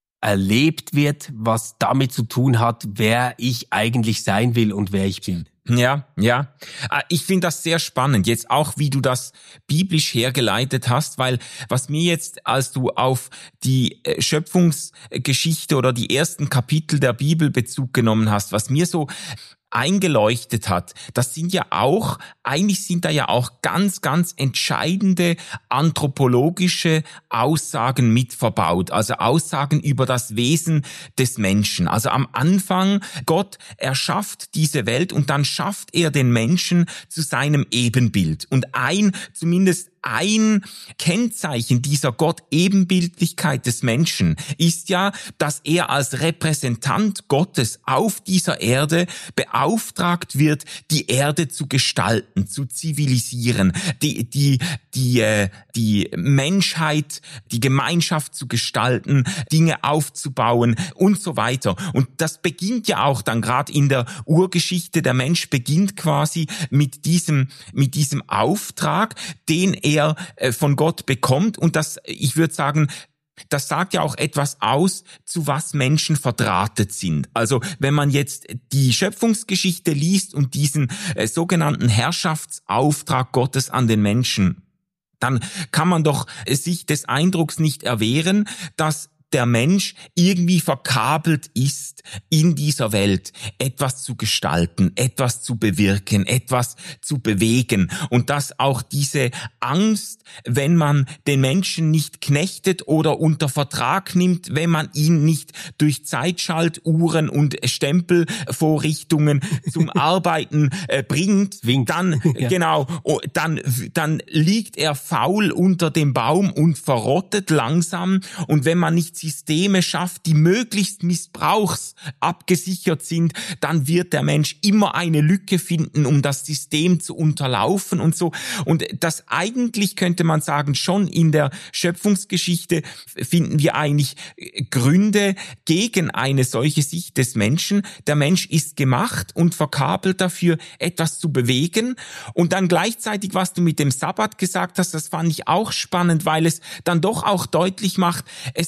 erlebt wird, was damit zu tun hat, wer ich eigentlich sein will und wer ich bin. Ja, ja. Ich finde das sehr spannend, jetzt auch, wie du das biblisch hergeleitet hast, weil was mir jetzt, als du auf die Schöpfungsgeschichte oder die ersten Kapitel der Bibel Bezug genommen hast, was mir so eingeleuchtet hat, das sind ja auch, eigentlich sind da ja auch ganz, ganz entscheidende anthropologische Aussagen mit verbaut, also Aussagen über das Wesen des Menschen. Also am Anfang, Gott erschafft diese Welt und dann schafft er den Menschen zu seinem Ebenbild. Und ein, zumindest ein Kennzeichen dieser Gott-Ebenbildlichkeit des Menschen ist ja, dass er als Repräsentant Gottes auf dieser Erde beauftragt wird, die Erde zu gestalten, zu zivilisieren, die die die die Menschheit, die Gemeinschaft zu gestalten, Dinge aufzubauen und so weiter. Und das beginnt ja auch dann gerade in der Urgeschichte. Der Mensch beginnt quasi mit diesem mit diesem Auftrag, den er er von Gott bekommt, und das, ich würde sagen, das sagt ja auch etwas aus, zu was Menschen verdrahtet sind. Also wenn man jetzt die Schöpfungsgeschichte liest und diesen äh, sogenannten Herrschaftsauftrag Gottes an den Menschen, dann kann man doch äh, sich des Eindrucks nicht erwehren, dass der Mensch irgendwie verkabelt ist, in dieser Welt etwas zu gestalten, etwas zu bewirken, etwas zu bewegen, und dass auch diese Angst, wenn man den Menschen nicht knechtet oder unter Vertrag nimmt, wenn man ihn nicht durch Zeitschaltuhren und Stempelvorrichtungen zum Arbeiten äh, bringt, dann ja. genau, dann dann liegt er faul unter dem Baum und verrottet langsam, und wenn man nicht Systeme schafft, die möglichst missbrauchsabgesichert sind, dann wird der Mensch immer eine Lücke finden, um das System zu unterlaufen und so. Und das eigentlich, könnte man sagen, schon in der Schöpfungsgeschichte finden wir eigentlich Gründe gegen eine solche Sicht des Menschen. Der Mensch ist gemacht und verkabelt dafür, etwas zu bewegen. Und dann gleichzeitig, was du mit dem Sabbat gesagt hast, das fand ich auch spannend, weil es dann doch auch deutlich macht, es gibt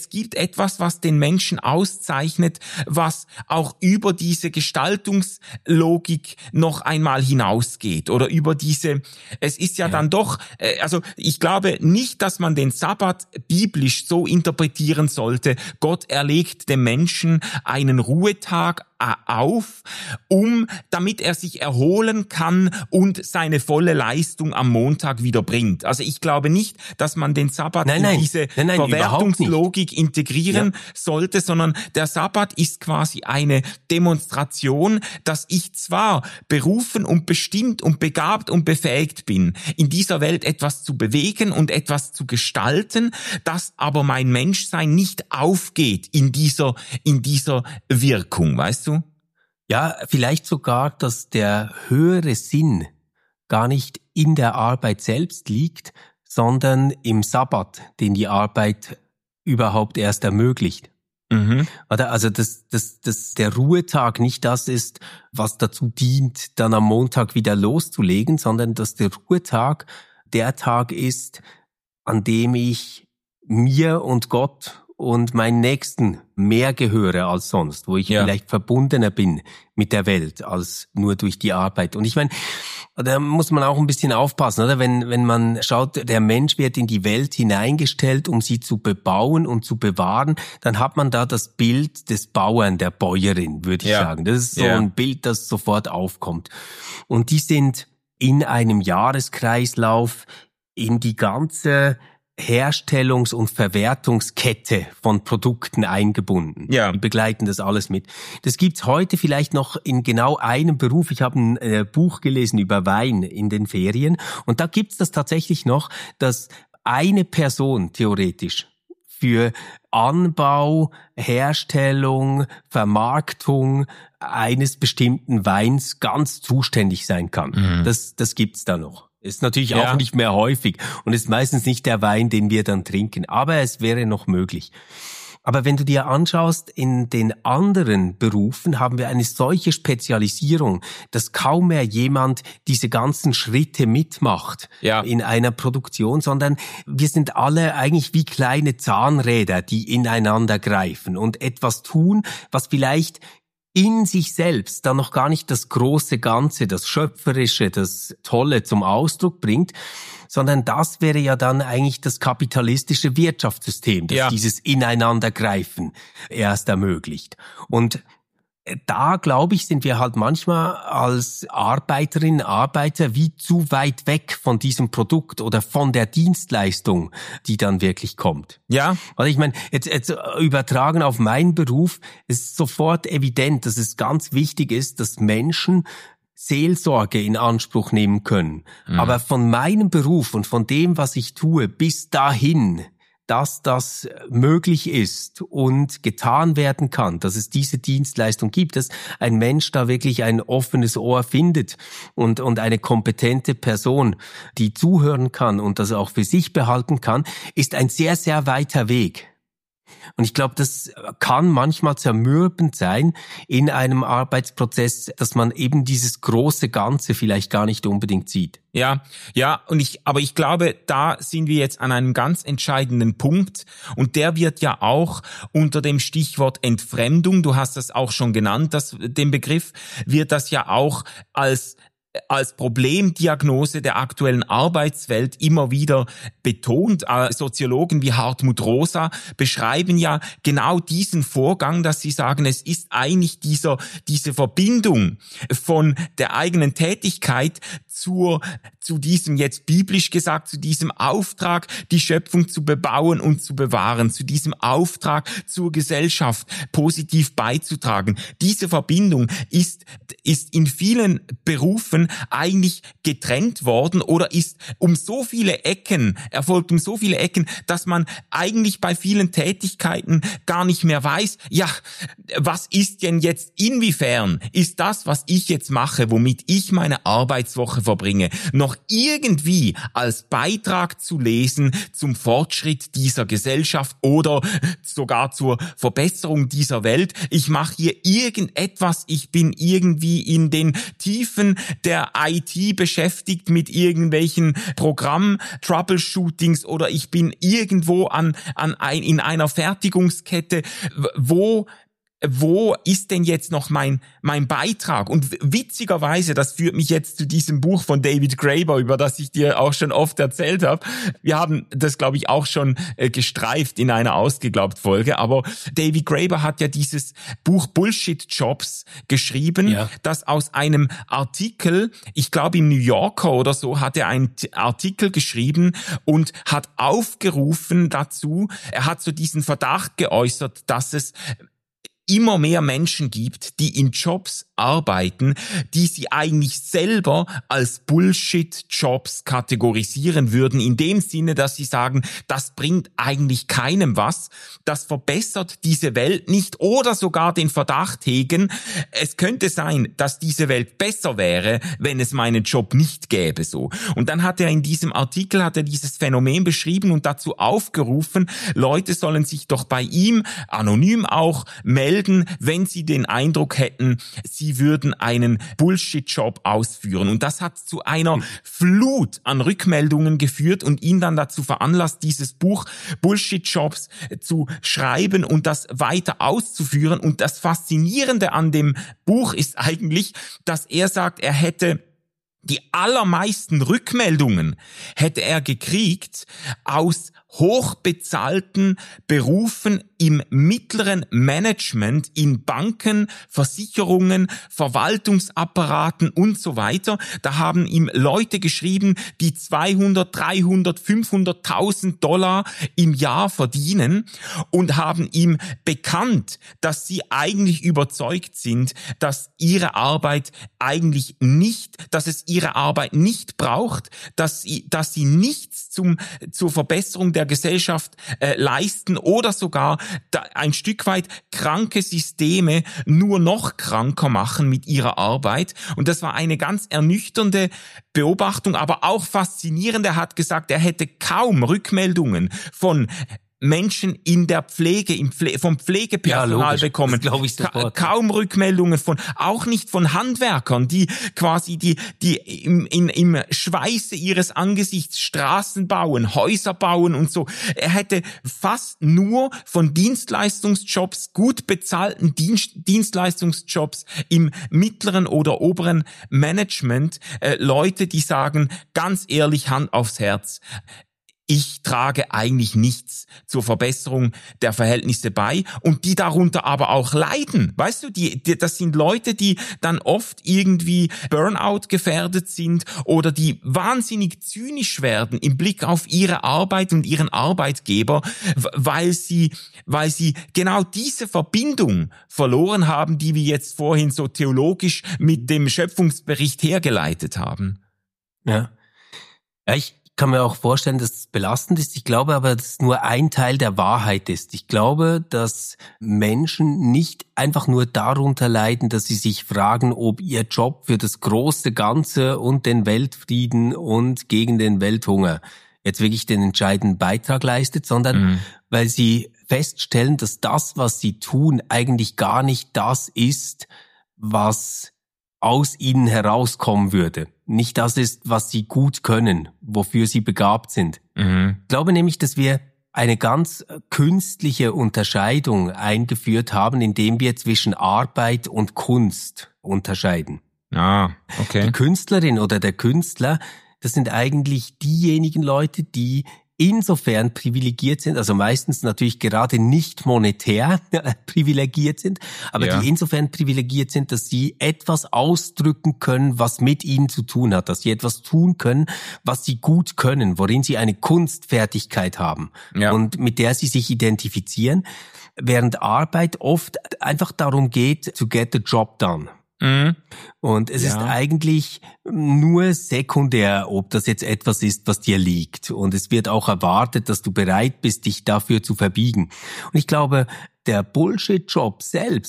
etwas, was den Menschen auszeichnet, was auch über diese Gestaltungslogik noch einmal hinausgeht oder über diese, es ist ja, ja. dann doch, also ich glaube nicht, dass man den Sabbat biblisch so interpretieren sollte, Gott erlegt dem Menschen einen Ruhetag auf, um, damit er sich erholen kann und seine volle Leistung am Montag wieder bringt. Also ich glaube nicht, dass man den Sabbat nein, in nein, diese nein, nein, Verwertungslogik integrieren ja. sollte, sondern der Sabbat ist quasi eine Demonstration, dass ich zwar berufen und bestimmt und begabt und befähigt bin, in dieser Welt etwas zu bewegen und etwas zu gestalten, dass aber mein Menschsein nicht aufgeht in dieser, in dieser Wirkung, weißt du? Ja, vielleicht sogar, dass der höhere Sinn gar nicht in der Arbeit selbst liegt, sondern im Sabbat, den die Arbeit überhaupt erst ermöglicht. Mhm. Also dass, dass, dass der Ruhetag nicht das ist, was dazu dient, dann am Montag wieder loszulegen, sondern dass der Ruhetag der Tag ist, an dem ich mir und Gott und meinen Nächsten mehr gehöre als sonst, wo ich ja. vielleicht verbundener bin mit der Welt als nur durch die Arbeit. Und ich meine, da muss man auch ein bisschen aufpassen, oder? Wenn, wenn man schaut, der Mensch wird in die Welt hineingestellt, um sie zu bebauen und zu bewahren, dann hat man da das Bild des Bauern, der Bäuerin, würde ich ja. sagen. Das ist so ja. ein Bild, das sofort aufkommt. Und die sind in einem Jahreskreislauf in die ganze Herstellungs- und Verwertungskette von Produkten eingebunden. Ja. Die begleiten das alles mit. Das gibt's heute vielleicht noch in genau einem Beruf. Ich habe ein äh, Buch gelesen über Wein in den Ferien und da gibt's das tatsächlich noch, dass eine Person theoretisch für Anbau, Herstellung, Vermarktung eines bestimmten Weins ganz zuständig sein kann. Mhm. Das, das gibt's da noch. Ist natürlich ja. auch nicht mehr häufig und ist meistens nicht der Wein, den wir dann trinken. Aber es wäre noch möglich. Aber wenn du dir anschaust, in den anderen Berufen haben wir eine solche Spezialisierung, dass kaum mehr jemand diese ganzen Schritte mitmacht ja. in einer Produktion, sondern wir sind alle eigentlich wie kleine Zahnräder, die ineinander greifen und etwas tun, was vielleicht in sich selbst dann noch gar nicht das große Ganze, das Schöpferische, das Tolle zum Ausdruck bringt, sondern das wäre ja dann eigentlich das kapitalistische Wirtschaftssystem, das ja. dieses Ineinandergreifen erst ermöglicht. Und da, glaube ich, sind wir halt manchmal als Arbeiterinnen, Arbeiter wie zu weit weg von diesem Produkt oder von der Dienstleistung, die dann wirklich kommt. Ja. Also ich meine, jetzt, jetzt übertragen auf meinen Beruf, ist sofort evident, dass es ganz wichtig ist, dass Menschen Seelsorge in Anspruch nehmen können. Mhm. Aber von meinem Beruf und von dem, was ich tue, bis dahin, dass das möglich ist und getan werden kann, dass es diese Dienstleistung gibt, dass ein Mensch da wirklich ein offenes Ohr findet und, und eine kompetente Person, die zuhören kann und das auch für sich behalten kann, ist ein sehr, sehr weiter Weg. Und ich glaube, das kann manchmal zermürbend sein in einem Arbeitsprozess, dass man eben dieses große Ganze vielleicht gar nicht unbedingt sieht. Ja, ja, und ich, aber ich glaube, da sind wir jetzt an einem ganz entscheidenden Punkt und der wird ja auch unter dem Stichwort Entfremdung, du hast das auch schon genannt, das, den Begriff, wird das ja auch als als Problemdiagnose der aktuellen Arbeitswelt immer wieder betont. Soziologen wie Hartmut Rosa beschreiben ja genau diesen Vorgang, dass sie sagen, es ist eigentlich dieser, diese Verbindung von der eigenen Tätigkeit zur, zu diesem, jetzt biblisch gesagt, zu diesem Auftrag, die Schöpfung zu bebauen und zu bewahren, zu diesem Auftrag, zur Gesellschaft positiv beizutragen. Diese Verbindung ist, ist in vielen Berufen eigentlich getrennt worden oder ist um so viele Ecken, erfolgt um so viele Ecken, dass man eigentlich bei vielen Tätigkeiten gar nicht mehr weiß, ja, was ist denn jetzt, inwiefern ist das, was ich jetzt mache, womit ich meine Arbeitswoche Woche verbringe, noch irgendwie als Beitrag zu lesen zum Fortschritt dieser Gesellschaft oder sogar zur Verbesserung dieser Welt. Ich mache hier irgendetwas, ich bin irgendwie in den Tiefen der I T beschäftigt mit irgendwelchen Programm-Troubleshootings oder ich bin irgendwo an, an ein, in einer Fertigungskette, wo Wo ist denn jetzt noch mein mein Beitrag? Und witzigerweise, das führt mich jetzt zu diesem Buch von David Graeber, über das ich dir auch schon oft erzählt habe. Wir haben das, glaube ich, auch schon äh, gestreift in einer Ausgeglaubt-Folge. Aber David Graeber hat ja dieses Buch Bullshit Jobs geschrieben, ja. Das aus einem Artikel, ich glaube im New Yorker oder so, hat er einen Artikel geschrieben und hat aufgerufen dazu, er hat so diesen Verdacht geäußert, dass es immer mehr Menschen gibt, die in Jobs arbeiten, die sie eigentlich selber als Bullshit-Jobs kategorisieren würden, in dem Sinne, dass sie sagen, das bringt eigentlich keinem was, das verbessert diese Welt nicht oder sogar den Verdacht hegen, es könnte sein, dass diese Welt besser wäre, wenn es meinen Job nicht gäbe, so. Und dann hat er in diesem Artikel, hat er dieses Phänomen beschrieben und dazu aufgerufen, Leute sollen sich doch bei ihm, anonym auch, melden, wenn sie den Eindruck hätten, sie würden einen Bullshit-Job ausführen. Und das hat zu einer Flut an Rückmeldungen geführt und ihn dann dazu veranlasst, dieses Buch Bullshit-Jobs zu schreiben und das weiter auszuführen. Und das Faszinierende an dem Buch ist eigentlich, dass er sagt, er hätte die allermeisten Rückmeldungen hätte er gekriegt aus hochbezahlten Berufen im mittleren Management in Banken, Versicherungen, Verwaltungsapparaten und so weiter. Da haben ihm Leute geschrieben, die zweihundert, dreihundert, fünfhunderttausend Dollar im Jahr verdienen und haben ihm bekannt, dass sie eigentlich überzeugt sind, dass ihre Arbeit eigentlich nicht, dass es ihre Arbeit nicht braucht, dass sie, dass sie nichts zum, zur Verbesserung der Gesellschaft äh, leisten oder sogar da ein Stück weit kranke Systeme nur noch kranker machen mit ihrer Arbeit. Und das war eine ganz ernüchternde Beobachtung, aber auch faszinierend. Er hat gesagt, er hätte kaum Rückmeldungen von Menschen in der Pflege, im Pfle- vom Pflegepersonal ja, bekommen. Das ich Ka- kaum Rückmeldungen von, auch nicht von Handwerkern, die quasi die, die im, in, im Schweiße ihres Angesichts Straßen bauen, Häuser bauen und so. Er hätte fast nur von Dienstleistungsjobs, gut bezahlten Dienst, Dienstleistungsjobs im mittleren oder oberen Management, äh, Leute, die sagen, ganz ehrlich, Hand aufs Herz, ich trage eigentlich nichts zur Verbesserung der Verhältnisse bei und die darunter aber auch leiden. Weißt du, die, die, das sind Leute, die dann oft irgendwie Burnout gefährdet sind oder die wahnsinnig zynisch werden im Blick auf ihre Arbeit und ihren Arbeitgeber, weil sie, weil sie genau diese Verbindung verloren haben, die wir jetzt vorhin so theologisch mit dem Schöpfungsbericht hergeleitet haben. Ja, ja ich Ich kann mir auch vorstellen, dass es belastend ist. Ich glaube aber, dass es nur ein Teil der Wahrheit ist. Ich glaube, dass Menschen nicht einfach nur darunter leiden, dass sie sich fragen, ob ihr Job für das große Ganze und den Weltfrieden und gegen den Welthunger jetzt wirklich den entscheidenden Beitrag leistet, sondern mhm. weil sie feststellen, dass das, was sie tun, eigentlich gar nicht das ist, was aus ihnen herauskommen würde. Nicht das ist, was sie gut können, wofür sie begabt sind. Mhm. Ich glaube nämlich, dass wir eine ganz künstliche Unterscheidung eingeführt haben, indem wir zwischen Arbeit und Kunst unterscheiden. Ah, okay. Die Künstlerin oder der Künstler, das sind eigentlich diejenigen Leute, die insofern privilegiert sind, also meistens natürlich gerade nicht monetär privilegiert sind, aber ja. die insofern privilegiert sind, dass sie etwas ausdrücken können, was mit ihnen zu tun hat, dass sie etwas tun können, was sie gut können, worin sie eine Kunstfertigkeit haben ja. und mit der sie sich identifizieren, während Arbeit oft einfach darum geht, to get the job done. Mhm. Und es ja. ist eigentlich nur sekundär, ob das jetzt etwas ist, was dir liegt. Und es wird auch erwartet, dass du bereit bist, dich dafür zu verbiegen. Und ich glaube, der Bullshit-Job selbst,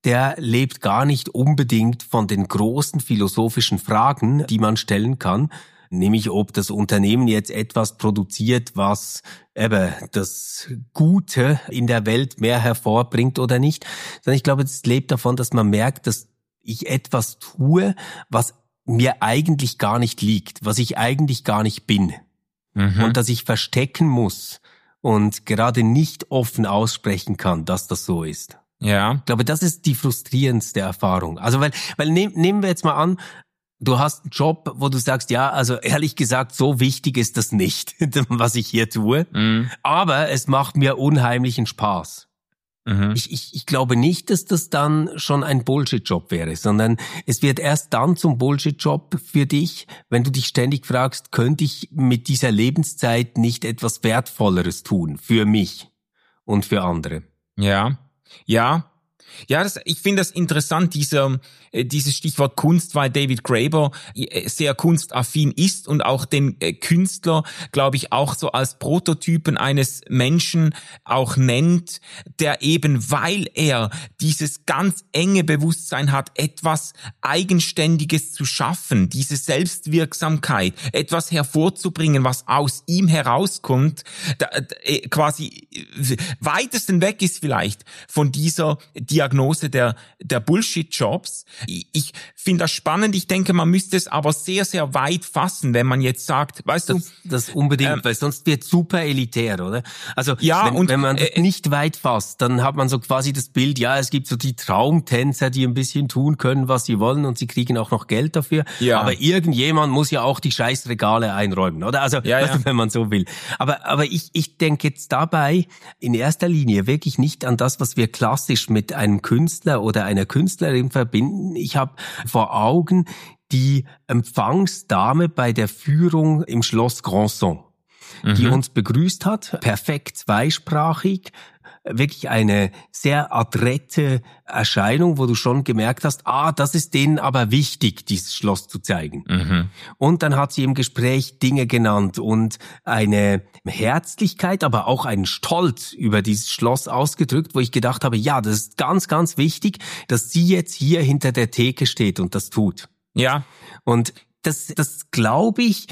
der lebt gar nicht unbedingt von den großen philosophischen Fragen, die man stellen kann, nämlich ob das Unternehmen jetzt etwas produziert, was eben das Gute in der Welt mehr hervorbringt oder nicht, sondern ich glaube, es lebt davon, dass man merkt, dass ich etwas tue, was mir eigentlich gar nicht liegt, was ich eigentlich gar nicht bin. Mhm. Und dass ich verstecken muss und gerade nicht offen aussprechen kann, dass das so ist. Ja. Ich glaube, das ist die frustrierendste Erfahrung. Also weil, weil nehm, nehmen wir jetzt mal an, du hast einen Job, wo du sagst, ja, also ehrlich gesagt, so wichtig ist das nicht, was ich hier tue. Mhm. Aber es macht mir unheimlichen Spaß. Mhm. Ich, ich, ich glaube nicht, dass das dann schon ein Bullshit-Job wäre, sondern es wird erst dann zum Bullshit-Job für dich, wenn du dich ständig fragst, könnte ich mit dieser Lebenszeit nicht etwas Wertvolleres tun für mich und für andere? Ja, ja. Ja, das, ich finde das interessant, dieser, äh, dieses Stichwort Kunst, weil David Graeber äh, sehr kunstaffin ist und auch den äh, Künstler, glaube ich, auch so als Prototypen eines Menschen auch nennt, der eben, weil er dieses ganz enge Bewusstsein hat, etwas Eigenständiges zu schaffen, diese Selbstwirksamkeit, etwas hervorzubringen, was aus ihm herauskommt, da, äh, quasi weitesten weg ist vielleicht von dieser Diagnose der, der Bullshit-Jobs. Ich, ich finde das spannend. Ich denke, man müsste es aber sehr, sehr weit fassen, wenn man jetzt sagt, weißt das, du. Das unbedingt, ähm, weil sonst wird super elitär, oder? Also, ja, wenn, und, wenn man das äh, nicht weit fasst, dann hat man so quasi das Bild, ja, es gibt so die Traumtänzer, die ein bisschen tun können, was sie wollen und sie kriegen auch noch Geld dafür. Ja. Aber irgendjemand muss ja auch die Scheißregale einräumen, oder? Also, ja, weißt ja. du, wenn man so will. Aber, aber ich, ich denke jetzt dabei in erster Linie wirklich nicht an das, was wir klassisch mit einem Künstler oder einer Künstlerin verbinden. Ich habe vor Augen die Empfangsdame bei der Führung im Schloss Grandson, mhm. die uns begrüßt hat, perfekt zweisprachig, wirklich eine sehr adrette Erscheinung, wo du schon gemerkt hast, ah, das ist denen aber wichtig, dieses Schloss zu zeigen. Mhm. Und dann hat sie im Gespräch Dinge genannt und eine Herzlichkeit, aber auch einen Stolz über dieses Schloss ausgedrückt, wo ich gedacht habe, ja, das ist ganz, ganz wichtig, dass sie jetzt hier hinter der Theke steht und das tut. Ja. Und das, das glaube ich,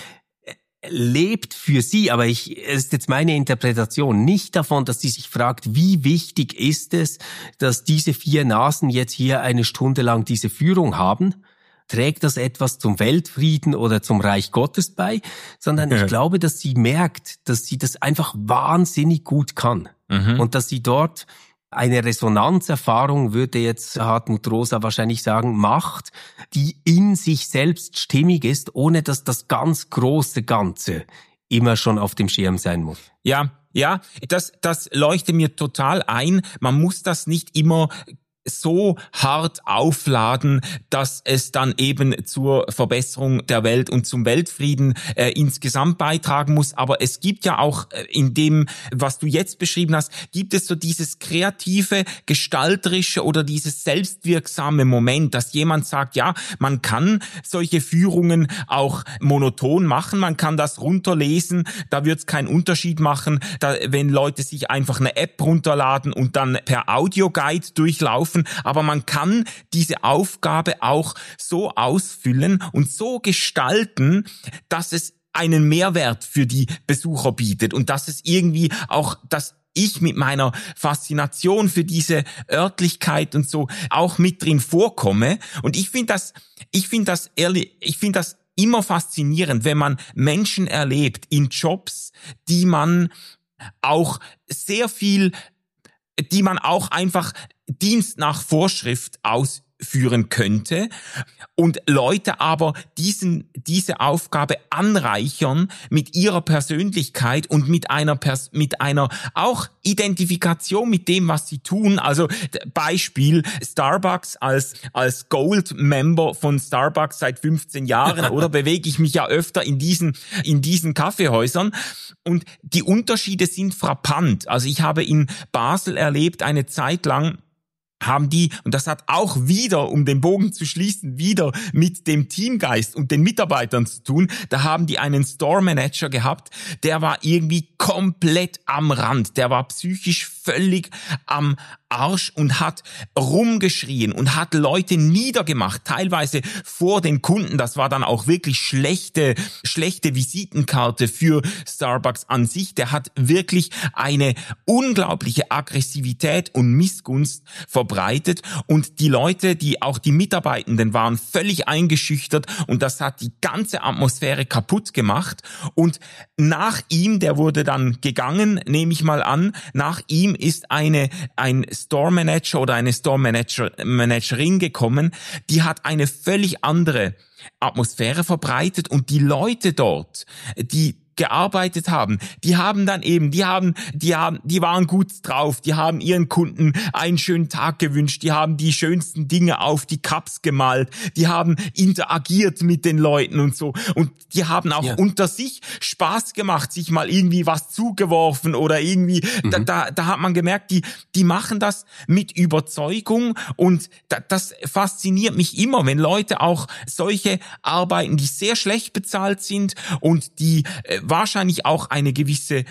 lebt für sie, aber ich, es ist jetzt meine Interpretation, nicht davon, dass sie sich fragt, wie wichtig ist es, dass diese vier Nasen jetzt hier eine Stunde lang diese Führung haben? Trägt das etwas zum Weltfrieden oder zum Reich Gottes bei? Sondern ja. ich glaube, dass sie merkt, dass sie das einfach wahnsinnig gut kann. Mhm. Und dass sie dort eine Resonanzerfahrung, würde jetzt Hartmut Rosa wahrscheinlich sagen, macht, die in sich selbst stimmig ist, ohne dass das ganz große Ganze immer schon auf dem Schirm sein muss. Ja, ja, das, das leuchtet mir total ein. Man muss das nicht immer so hart aufladen, dass es dann eben zur Verbesserung der Welt und zum Weltfrieden äh, insgesamt beitragen muss. Aber es gibt ja auch äh, in dem, was du jetzt beschrieben hast, gibt es so dieses kreative, gestalterische oder dieses selbstwirksame Moment, dass jemand sagt, ja, man kann solche Führungen auch monoton machen, man kann das runterlesen, da wird es keinen Unterschied machen, da, wenn Leute sich einfach eine App runterladen und dann per Audioguide durchlaufen. Aber man kann diese Aufgabe auch so ausfüllen und so gestalten, dass es einen Mehrwert für die Besucher bietet und dass es irgendwie auch das ich mit meiner Faszination für diese Örtlichkeit und so auch mit drin vorkomme. Und ich finde das, ich finde das ehrlich, ich finde das immer faszinierend, wenn man Menschen erlebt in Jobs, die man auch sehr viel, die man auch einfach Dienst nach Vorschrift ausführen könnte und Leute aber diesen diese Aufgabe anreichern mit ihrer Persönlichkeit und mit einer Pers- mit einer auch Identifikation mit dem, was sie tun. Also Beispiel Starbucks als als Gold-Member von Starbucks seit fünfzehn Jahren oder bewege ich mich ja öfter in diesen in diesen Kaffeehäusern und die Unterschiede sind frappant. Also ich habe in Basel erlebt eine Zeit lang, haben die, und das hat auch wieder, um den Bogen zu schließen, wieder mit dem Teamgeist und den Mitarbeitern zu tun, da haben die einen Store Manager gehabt, der war irgendwie komplett am Rand, der war psychisch völlig am Arsch und hat rumgeschrien und hat Leute niedergemacht, teilweise vor den Kunden. Das war dann auch wirklich schlechte, schlechte Visitenkarte für Starbucks an sich. Der hat wirklich eine unglaubliche Aggressivität und Missgunst verbreitet und die Leute, die auch die Mitarbeitenden waren völlig eingeschüchtert und das hat die ganze Atmosphäre kaputt gemacht. Und nach ihm, der wurde dann gegangen, nehme ich mal an, nach ihm ist eine ein Store Manager oder eine Store Manager, Managerin gekommen, die hat eine völlig andere Atmosphäre verbreitet und die Leute dort, die gearbeitet haben, die haben dann eben, die haben, die haben, die waren gut drauf, die haben ihren Kunden einen schönen Tag gewünscht, die haben die schönsten Dinge auf die Cups gemalt, die haben interagiert mit den Leuten und so und die haben auch ja. unter sich Spaß gemacht, sich mal irgendwie was zugeworfen oder irgendwie, mhm. da, da, da hat man gemerkt, die, die machen das mit Überzeugung und da, das fasziniert mich immer, wenn Leute auch solche arbeiten, die sehr schlecht bezahlt sind und die äh, wahrscheinlich auch eine gewisse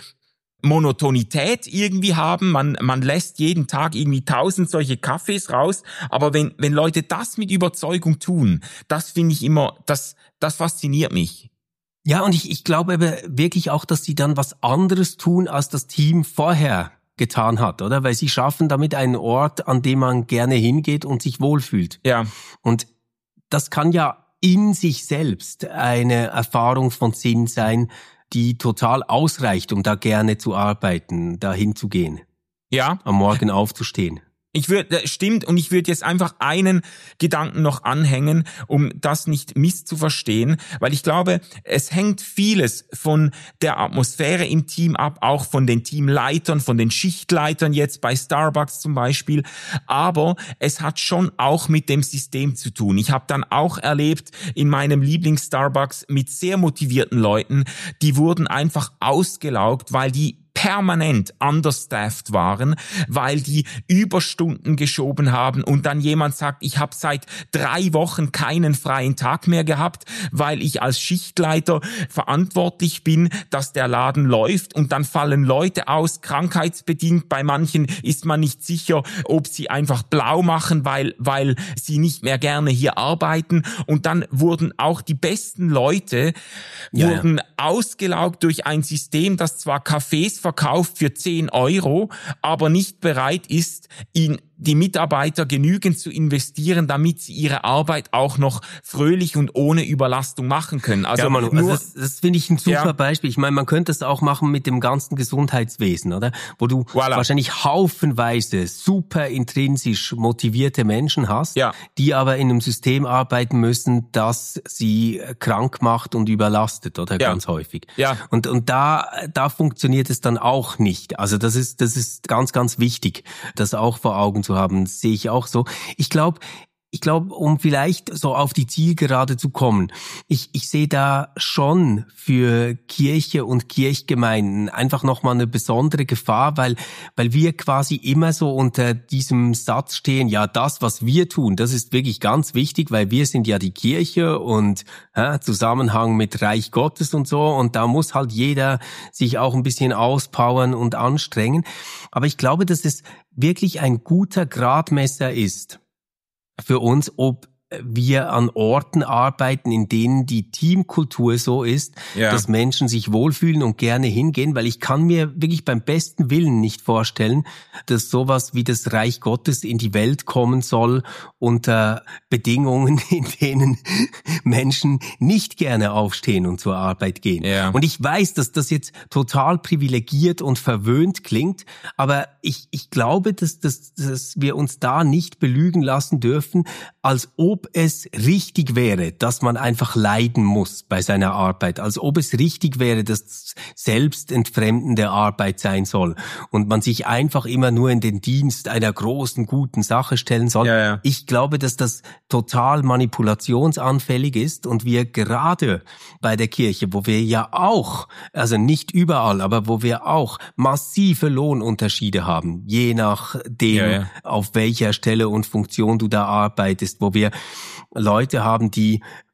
Monotonität irgendwie haben. Man, man lässt jeden Tag irgendwie tausend solche Kaffees raus. Aber wenn, wenn Leute das mit Überzeugung tun, das finde ich immer, das, das fasziniert mich. Ja, und ich, ich glaube aber wirklich auch, dass sie dann was anderes tun, als das Team vorher getan hat, oder? Weil sie schaffen damit einen Ort, an dem man gerne hingeht und sich wohlfühlt. Ja. Und das kann ja in sich selbst eine Erfahrung von Sinn sein, die total ausreicht, um da gerne zu arbeiten, da hinzugehen. Ja. Am Morgen aufzustehen. Ich würde, stimmt, und ich würde jetzt einfach einen Gedanken noch anhängen, um das nicht misszuverstehen, weil ich glaube, es hängt vieles von der Atmosphäre im Team ab, auch von den Teamleitern, von den Schichtleitern jetzt bei Starbucks zum Beispiel, aber es hat schon auch mit dem System zu tun. Ich habe dann auch erlebt in meinem Lieblings-Starbucks mit sehr motivierten Leuten, die wurden einfach ausgelaugt, weil die permanent understaffed waren, weil die Überstunden geschoben haben und dann jemand sagt, ich habe seit drei Wochen keinen freien Tag mehr gehabt, weil ich als Schichtleiter verantwortlich bin, dass der Laden läuft und dann fallen Leute aus, krankheitsbedingt. Bei manchen ist man nicht sicher, ob sie einfach blau machen, weil, weil sie nicht mehr gerne hier arbeiten und dann wurden auch die besten Leute ja, wurden ja. ausgelaugt durch ein System, das zwar Cafés verkauft für zehn Euro, aber nicht bereit ist, in die Mitarbeiter genügend zu investieren, damit sie ihre Arbeit auch noch fröhlich und ohne Überlastung machen können. Also, ja, Manu, nur, also das, das finde ich ein super ja. Beispiel. Ich meine, man könnte es auch machen mit dem ganzen Gesundheitswesen, oder? Wo du Voilà. wahrscheinlich haufenweise super intrinsisch motivierte Menschen hast, ja. die aber in einem System arbeiten müssen, das sie krank macht und überlastet, oder? Ja. Ganz häufig. Ja. Und, und da, da funktioniert es dann auch nicht. Also das ist, das ist ganz, ganz wichtig, das auch vor Augen zu haben, das sehe ich auch so. Ich glaube, ich glaube, um vielleicht so auf die Zielgerade zu kommen, ich, ich sehe da schon für Kirche und Kirchgemeinden einfach nochmal eine besondere Gefahr, weil, weil wir quasi immer so unter diesem Satz stehen, ja, das, was wir tun, das ist wirklich ganz wichtig, weil wir sind ja die Kirche und ja, Zusammenhang mit Reich Gottes und so und da muss halt jeder sich auch ein bisschen auspowern und anstrengen. Aber ich glaube, dass es wirklich ein guter Gradmesser ist für uns, ob wir an Orten arbeiten, in denen die Teamkultur so ist, ja. dass Menschen sich wohlfühlen und gerne hingehen, weil ich kann mir wirklich beim besten Willen nicht vorstellen, dass sowas wie das Reich Gottes in die Welt kommen soll unter Bedingungen, in denen Menschen nicht gerne aufstehen und zur Arbeit gehen. Ja. Und ich weiß, dass das jetzt total privilegiert und verwöhnt klingt, aber ich, ich glaube, dass, dass, dass wir uns da nicht belügen lassen dürfen, als ob es richtig wäre, dass man einfach leiden muss bei seiner Arbeit, als ob es richtig wäre, dass selbstentfremdende Arbeit sein soll und man sich einfach immer nur in den Dienst einer großen, guten Sache stellen soll. Ja, ja. Ich glaube, dass das total manipulationsanfällig ist und wir gerade bei der Kirche, wo wir ja auch, also nicht überall, aber wo wir auch massive Lohnunterschiede haben, je nachdem, ja, ja. auf welcher Stelle und Funktion du da arbeitest, wo wir Leute haben, die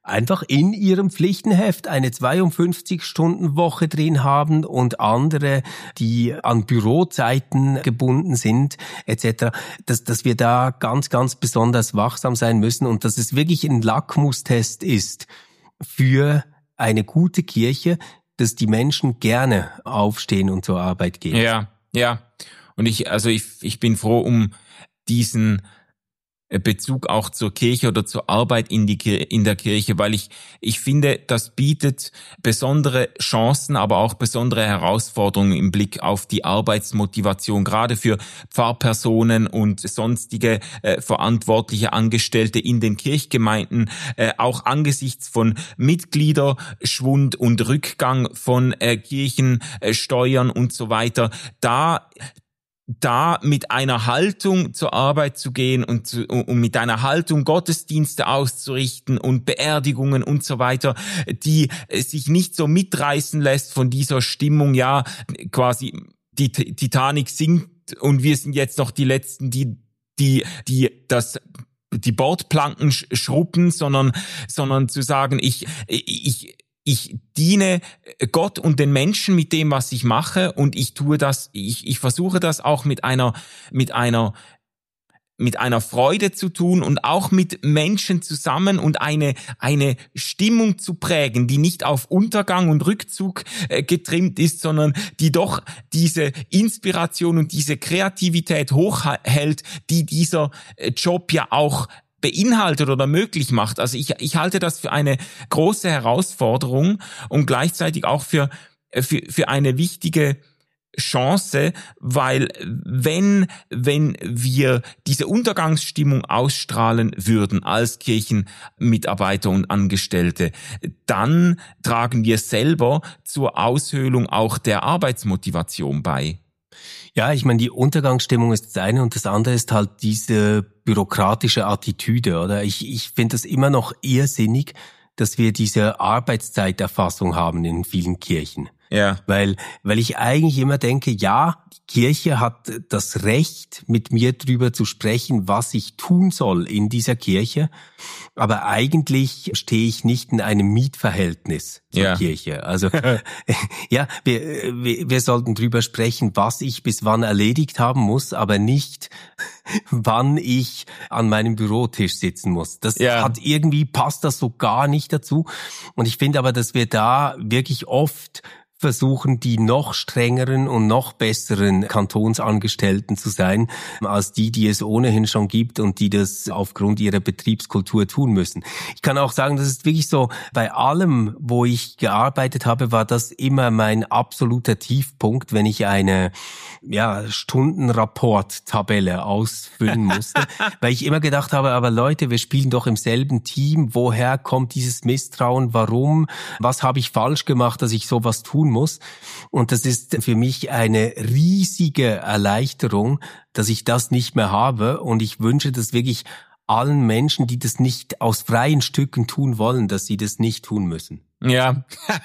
einfach in ihrem Pflichtenheft eine zweiundfünfzig-Stunden-Woche drin haben und andere, die an Bürozeiten gebunden sind, et cetera, dass, dass wir da ganz, ganz besonders wachsam sein müssen und dass es wirklich ein Lackmustest ist für eine gute Kirche, dass die Menschen gerne aufstehen und zur Arbeit gehen. Ja, ja. Und ich, also ich, ich bin froh um diesen Bezug auch zur Kirche oder zur Arbeit in die in der Kirche, weil ich ich finde, das bietet besondere Chancen, aber auch besondere Herausforderungen im Blick auf die Arbeitsmotivation, gerade für Pfarrpersonen und sonstige äh, verantwortliche Angestellte in den Kirchgemeinden, äh, auch angesichts von Mitgliederschwund und Rückgang von äh, Kirchensteuern und so weiter, da da mit einer Haltung zur Arbeit zu gehen und, zu, und mit einer Haltung Gottesdienste auszurichten und Beerdigungen und so weiter, die sich nicht so mitreißen lässt von dieser Stimmung, ja, quasi die Titanic sinkt und wir sind jetzt noch die Letzten, die, die, die das die Bordplanken schruppen, sondern, sondern zu sagen, ich, ich, Ich diene Gott und den Menschen mit dem, was ich mache, und ich tue das, ich, ich versuche das auch mit einer, mit einer, mit einer Freude zu tun und auch mit Menschen zusammen und eine, eine Stimmung zu prägen, die nicht auf Untergang und Rückzug äh, getrimmt ist, sondern die doch diese Inspiration und diese Kreativität hochhält, die dieser Job ja auch beinhaltet oder möglich macht. Also ich, ich halte das für eine große Herausforderung und gleichzeitig auch für, für, für eine wichtige Chance, weil wenn, wenn wir diese Untergangsstimmung ausstrahlen würden als Kirchenmitarbeiter und Angestellte, dann tragen wir selber zur Aushöhlung auch der Arbeitsmotivation bei. Ja, ich meine, die Untergangsstimmung ist das eine und das andere ist halt diese bürokratische Attitüde, oder? Ich, ich finde es immer noch irrsinnig, dass wir diese Arbeitszeiterfassung haben in vielen Kirchen. Ja. Weil, weil ich eigentlich immer denke, ja, die Kirche hat das Recht, mit mir drüber zu sprechen, was ich tun soll in dieser Kirche. Aber eigentlich stehe ich nicht in einem Mietverhältnis zur ja. Kirche. Also, ja, wir, wir, wir sollten drüber sprechen, was ich bis wann erledigt haben muss, aber nicht, wann ich an meinem Bürotisch sitzen muss. Das ja. hat irgendwie, passt das so gar nicht dazu. Und ich finde aber, dass wir da wirklich oft versuchen, die noch strengeren und noch besseren Kantonsangestellten zu sein, als die, die es ohnehin schon gibt und die das aufgrund ihrer Betriebskultur tun müssen. Ich kann auch sagen, das ist wirklich so, bei allem, wo ich gearbeitet habe, war das immer mein absoluter Tiefpunkt, wenn ich eine ja Stundenrapport-Tabelle ausfüllen musste, weil ich immer gedacht habe, aber Leute, wir spielen doch im selben Team, woher kommt dieses Misstrauen, warum, was habe ich falsch gemacht, dass ich sowas tun muss. Und das ist für mich eine riesige Erleichterung, dass ich das nicht mehr habe. Und ich wünsche das wirklich allen Menschen, die das nicht aus freien Stücken tun wollen, dass sie das nicht tun müssen. Ja,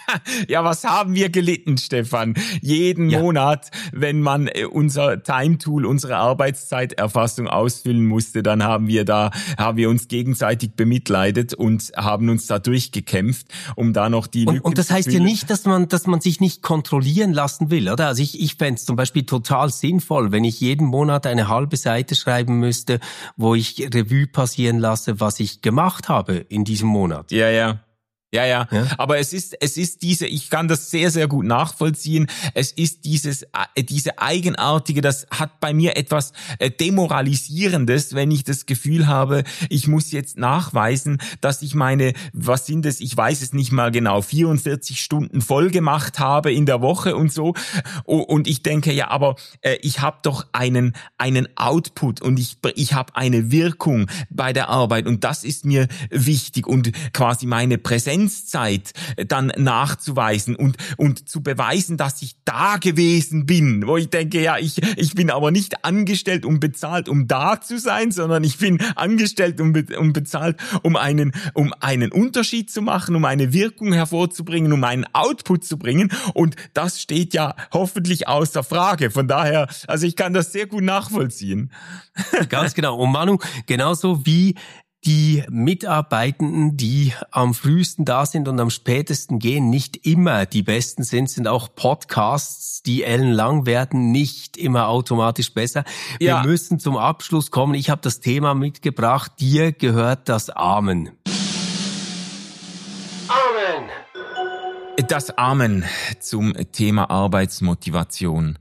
ja, was haben wir gelitten, Stefan? Jeden ja. Monat, wenn man unser Time-Tool, unsere Arbeitszeiterfassung ausfüllen musste, dann haben wir da, haben wir uns gegenseitig bemitleidet und haben uns da durchgekämpft, um da noch die Lücke Und, und das heißt ja nicht, dass man, dass man sich nicht kontrollieren lassen will, oder? Also ich, ich fände es zum Beispiel total sinnvoll, wenn ich jeden Monat eine halbe Seite schreiben müsste, wo ich Revue passieren lasse, was ich gemacht habe in diesem Monat. Ja, ja. Ja, ja, ja, aber es ist, es ist diese, ich kann das sehr, sehr gut nachvollziehen, es ist dieses, äh, diese eigenartige, das hat bei mir etwas äh, Demoralisierendes, wenn ich das Gefühl habe, ich muss jetzt nachweisen, dass ich meine, was sind es, ich weiß es nicht mal genau, vierundvierzig Stunden voll gemacht habe in der Woche und so, und ich denke, ja, aber äh, ich habe doch einen, einen Output und ich, ich habe eine Wirkung bei der Arbeit und das ist mir wichtig und quasi meine Präsenz Zeit dann nachzuweisen und und zu beweisen, dass ich da gewesen bin, wo ich denke, ja, ich ich bin aber nicht angestellt, um bezahlt, um da zu sein, sondern ich bin angestellt und be, um bezahlt, um einen um einen Unterschied zu machen, um eine Wirkung hervorzubringen, um einen Output zu bringen, und das steht ja hoffentlich außer Frage. Von daher, also ich kann das sehr gut nachvollziehen. Ganz genau. Und Manu, genauso wie die Mitarbeitenden, die am frühesten da sind und am spätesten gehen, nicht immer die besten sind, sind auch Podcasts, die ellenlang werden, nicht immer automatisch besser. Wir Ja. müssen zum Abschluss kommen. Ich habe das Thema mitgebracht. Dir gehört das Amen. Amen. Das Amen zum Thema Arbeitsmotivation.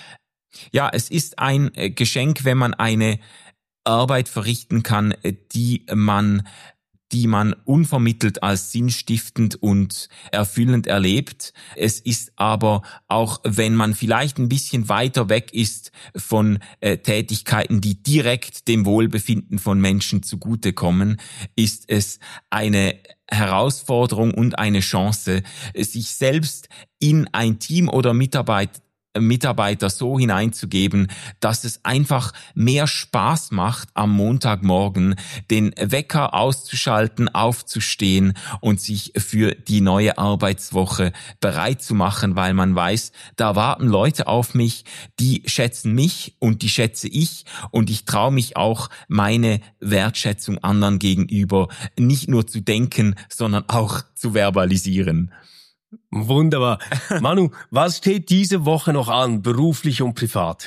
Ja, es ist ein Geschenk, wenn man eine Arbeit verrichten kann, die man, die man unvermittelt als sinnstiftend und erfüllend erlebt. Es ist aber auch, wenn man vielleicht ein bisschen weiter weg ist von äh, Tätigkeiten, die direkt dem Wohlbefinden von Menschen zugutekommen, ist es eine Herausforderung und eine Chance, sich selbst in ein Team oder Mitarbeit Mitarbeiter so hineinzugeben, dass es einfach mehr Spaß macht, am Montagmorgen den Wecker auszuschalten, aufzustehen und sich für die neue Arbeitswoche bereit zu machen, weil man weiß, da warten Leute auf mich, die schätzen mich und die schätze ich und ich traue mich auch, meine Wertschätzung anderen gegenüber nicht nur zu denken, sondern auch zu verbalisieren. Wunderbar. Manu, was steht diese Woche noch an, beruflich und privat?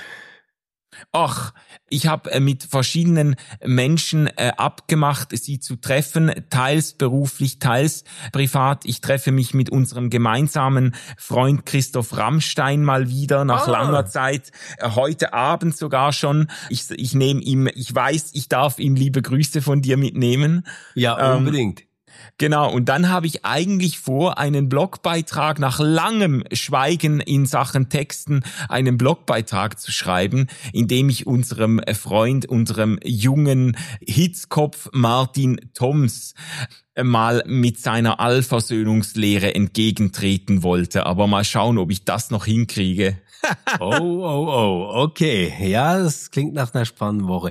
Ach, ich habe mit verschiedenen Menschen äh, abgemacht, sie zu treffen, teils beruflich, teils privat. Ich treffe mich mit unserem gemeinsamen Freund Christoph Rammstein mal wieder nach Ah. langer Zeit, äh, heute Abend sogar schon. Ich, ich nehme ihm, ich weiß, ich darf ihm liebe Grüße von dir mitnehmen. Ja, Ähm, unbedingt. Genau, und dann habe ich eigentlich vor, einen Blogbeitrag nach langem Schweigen in Sachen Texten, einen Blogbeitrag zu schreiben, in dem ich unserem Freund, unserem jungen Hitzkopf Martin Toms mal mit seiner Allversöhnungslehre entgegentreten wollte. Aber mal schauen, ob ich das noch hinkriege. Oh, oh, oh, okay. Ja, das klingt nach einer spannenden Woche.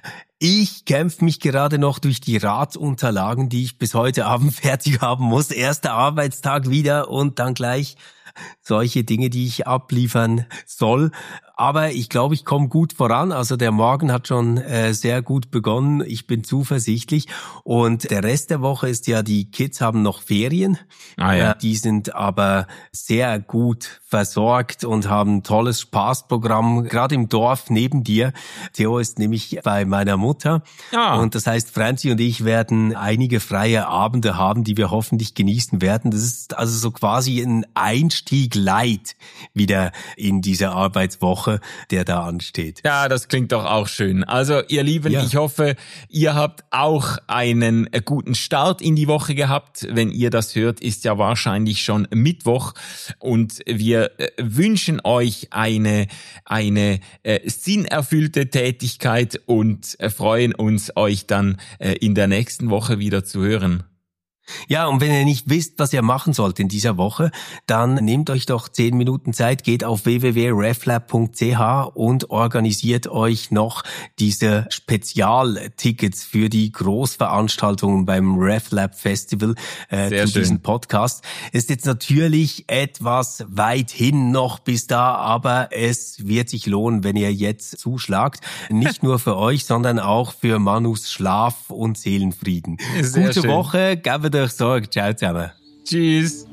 Ich kämpfe mich gerade noch durch die Ratsunterlagen, die ich bis heute Abend fertig haben muss. Erster Arbeitstag wieder und dann gleich solche Dinge, die ich abliefern soll. Aber ich glaube, ich komme gut voran. Also der Morgen hat schon äh, sehr gut begonnen. Ich bin zuversichtlich. Und der Rest der Woche ist ja, die Kids haben noch Ferien. Ah ja. Äh, die sind aber sehr gut versorgt und haben ein tolles Spaßprogramm, gerade im Dorf neben dir. Theo ist nämlich bei meiner Mutter. Ja. Und das heißt, Franzi und ich werden einige freie Abende haben, die wir hoffentlich genießen werden. Das ist also so quasi ein Einstieg light wieder in diese Arbeitswoche, der da ansteht. Ja, das klingt doch auch schön. Also ihr Lieben, Ja. ich hoffe, ihr habt auch einen äh, guten Start in die Woche gehabt. Wenn ihr das hört, ist ja wahrscheinlich schon Mittwoch und wir äh, wünschen euch eine eine äh, sinnerfüllte Tätigkeit und äh, freuen uns, euch dann äh, in der nächsten Woche wieder zu hören. Ja, und wenn ihr nicht wisst, was ihr machen sollt in dieser Woche, dann nehmt euch doch zehn Minuten Zeit, geht auf w w w punkt reflab punkt c h und organisiert euch noch diese Spezialtickets für die Großveranstaltungen beim RefLab Festival äh, Sehr zu schön. diesem Podcast. Ist jetzt natürlich etwas weit hin noch bis da, aber es wird sich lohnen, wenn ihr jetzt zuschlagt. Nicht nur für euch, sondern auch für Manus Schlaf und Seelenfrieden. Sehr Gute schön. Woche, gebt euch Sorge. Ciao zusammen. Tschüss.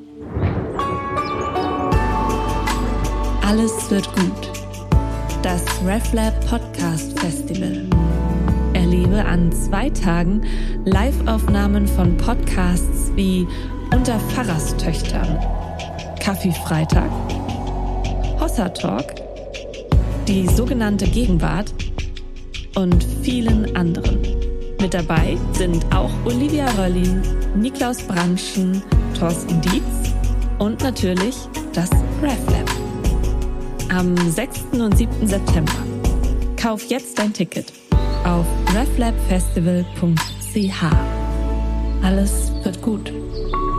Alles wird gut. Das RefLab Podcast Festival. Erlebe an zwei Tagen Live-Aufnahmen von Podcasts wie Unter Pfarrerstöchtern, Kaffee-Freitag, Hossa Talk, die sogenannte Gegenwart und vielen anderen. Mit dabei sind auch Olivia Röllin, Niklaus Branschen, Thorsten Dietz und natürlich das RefLab. Am sechsten und siebten September. Kauf jetzt dein Ticket auf reflabfestival punkt c h. Alles wird gut.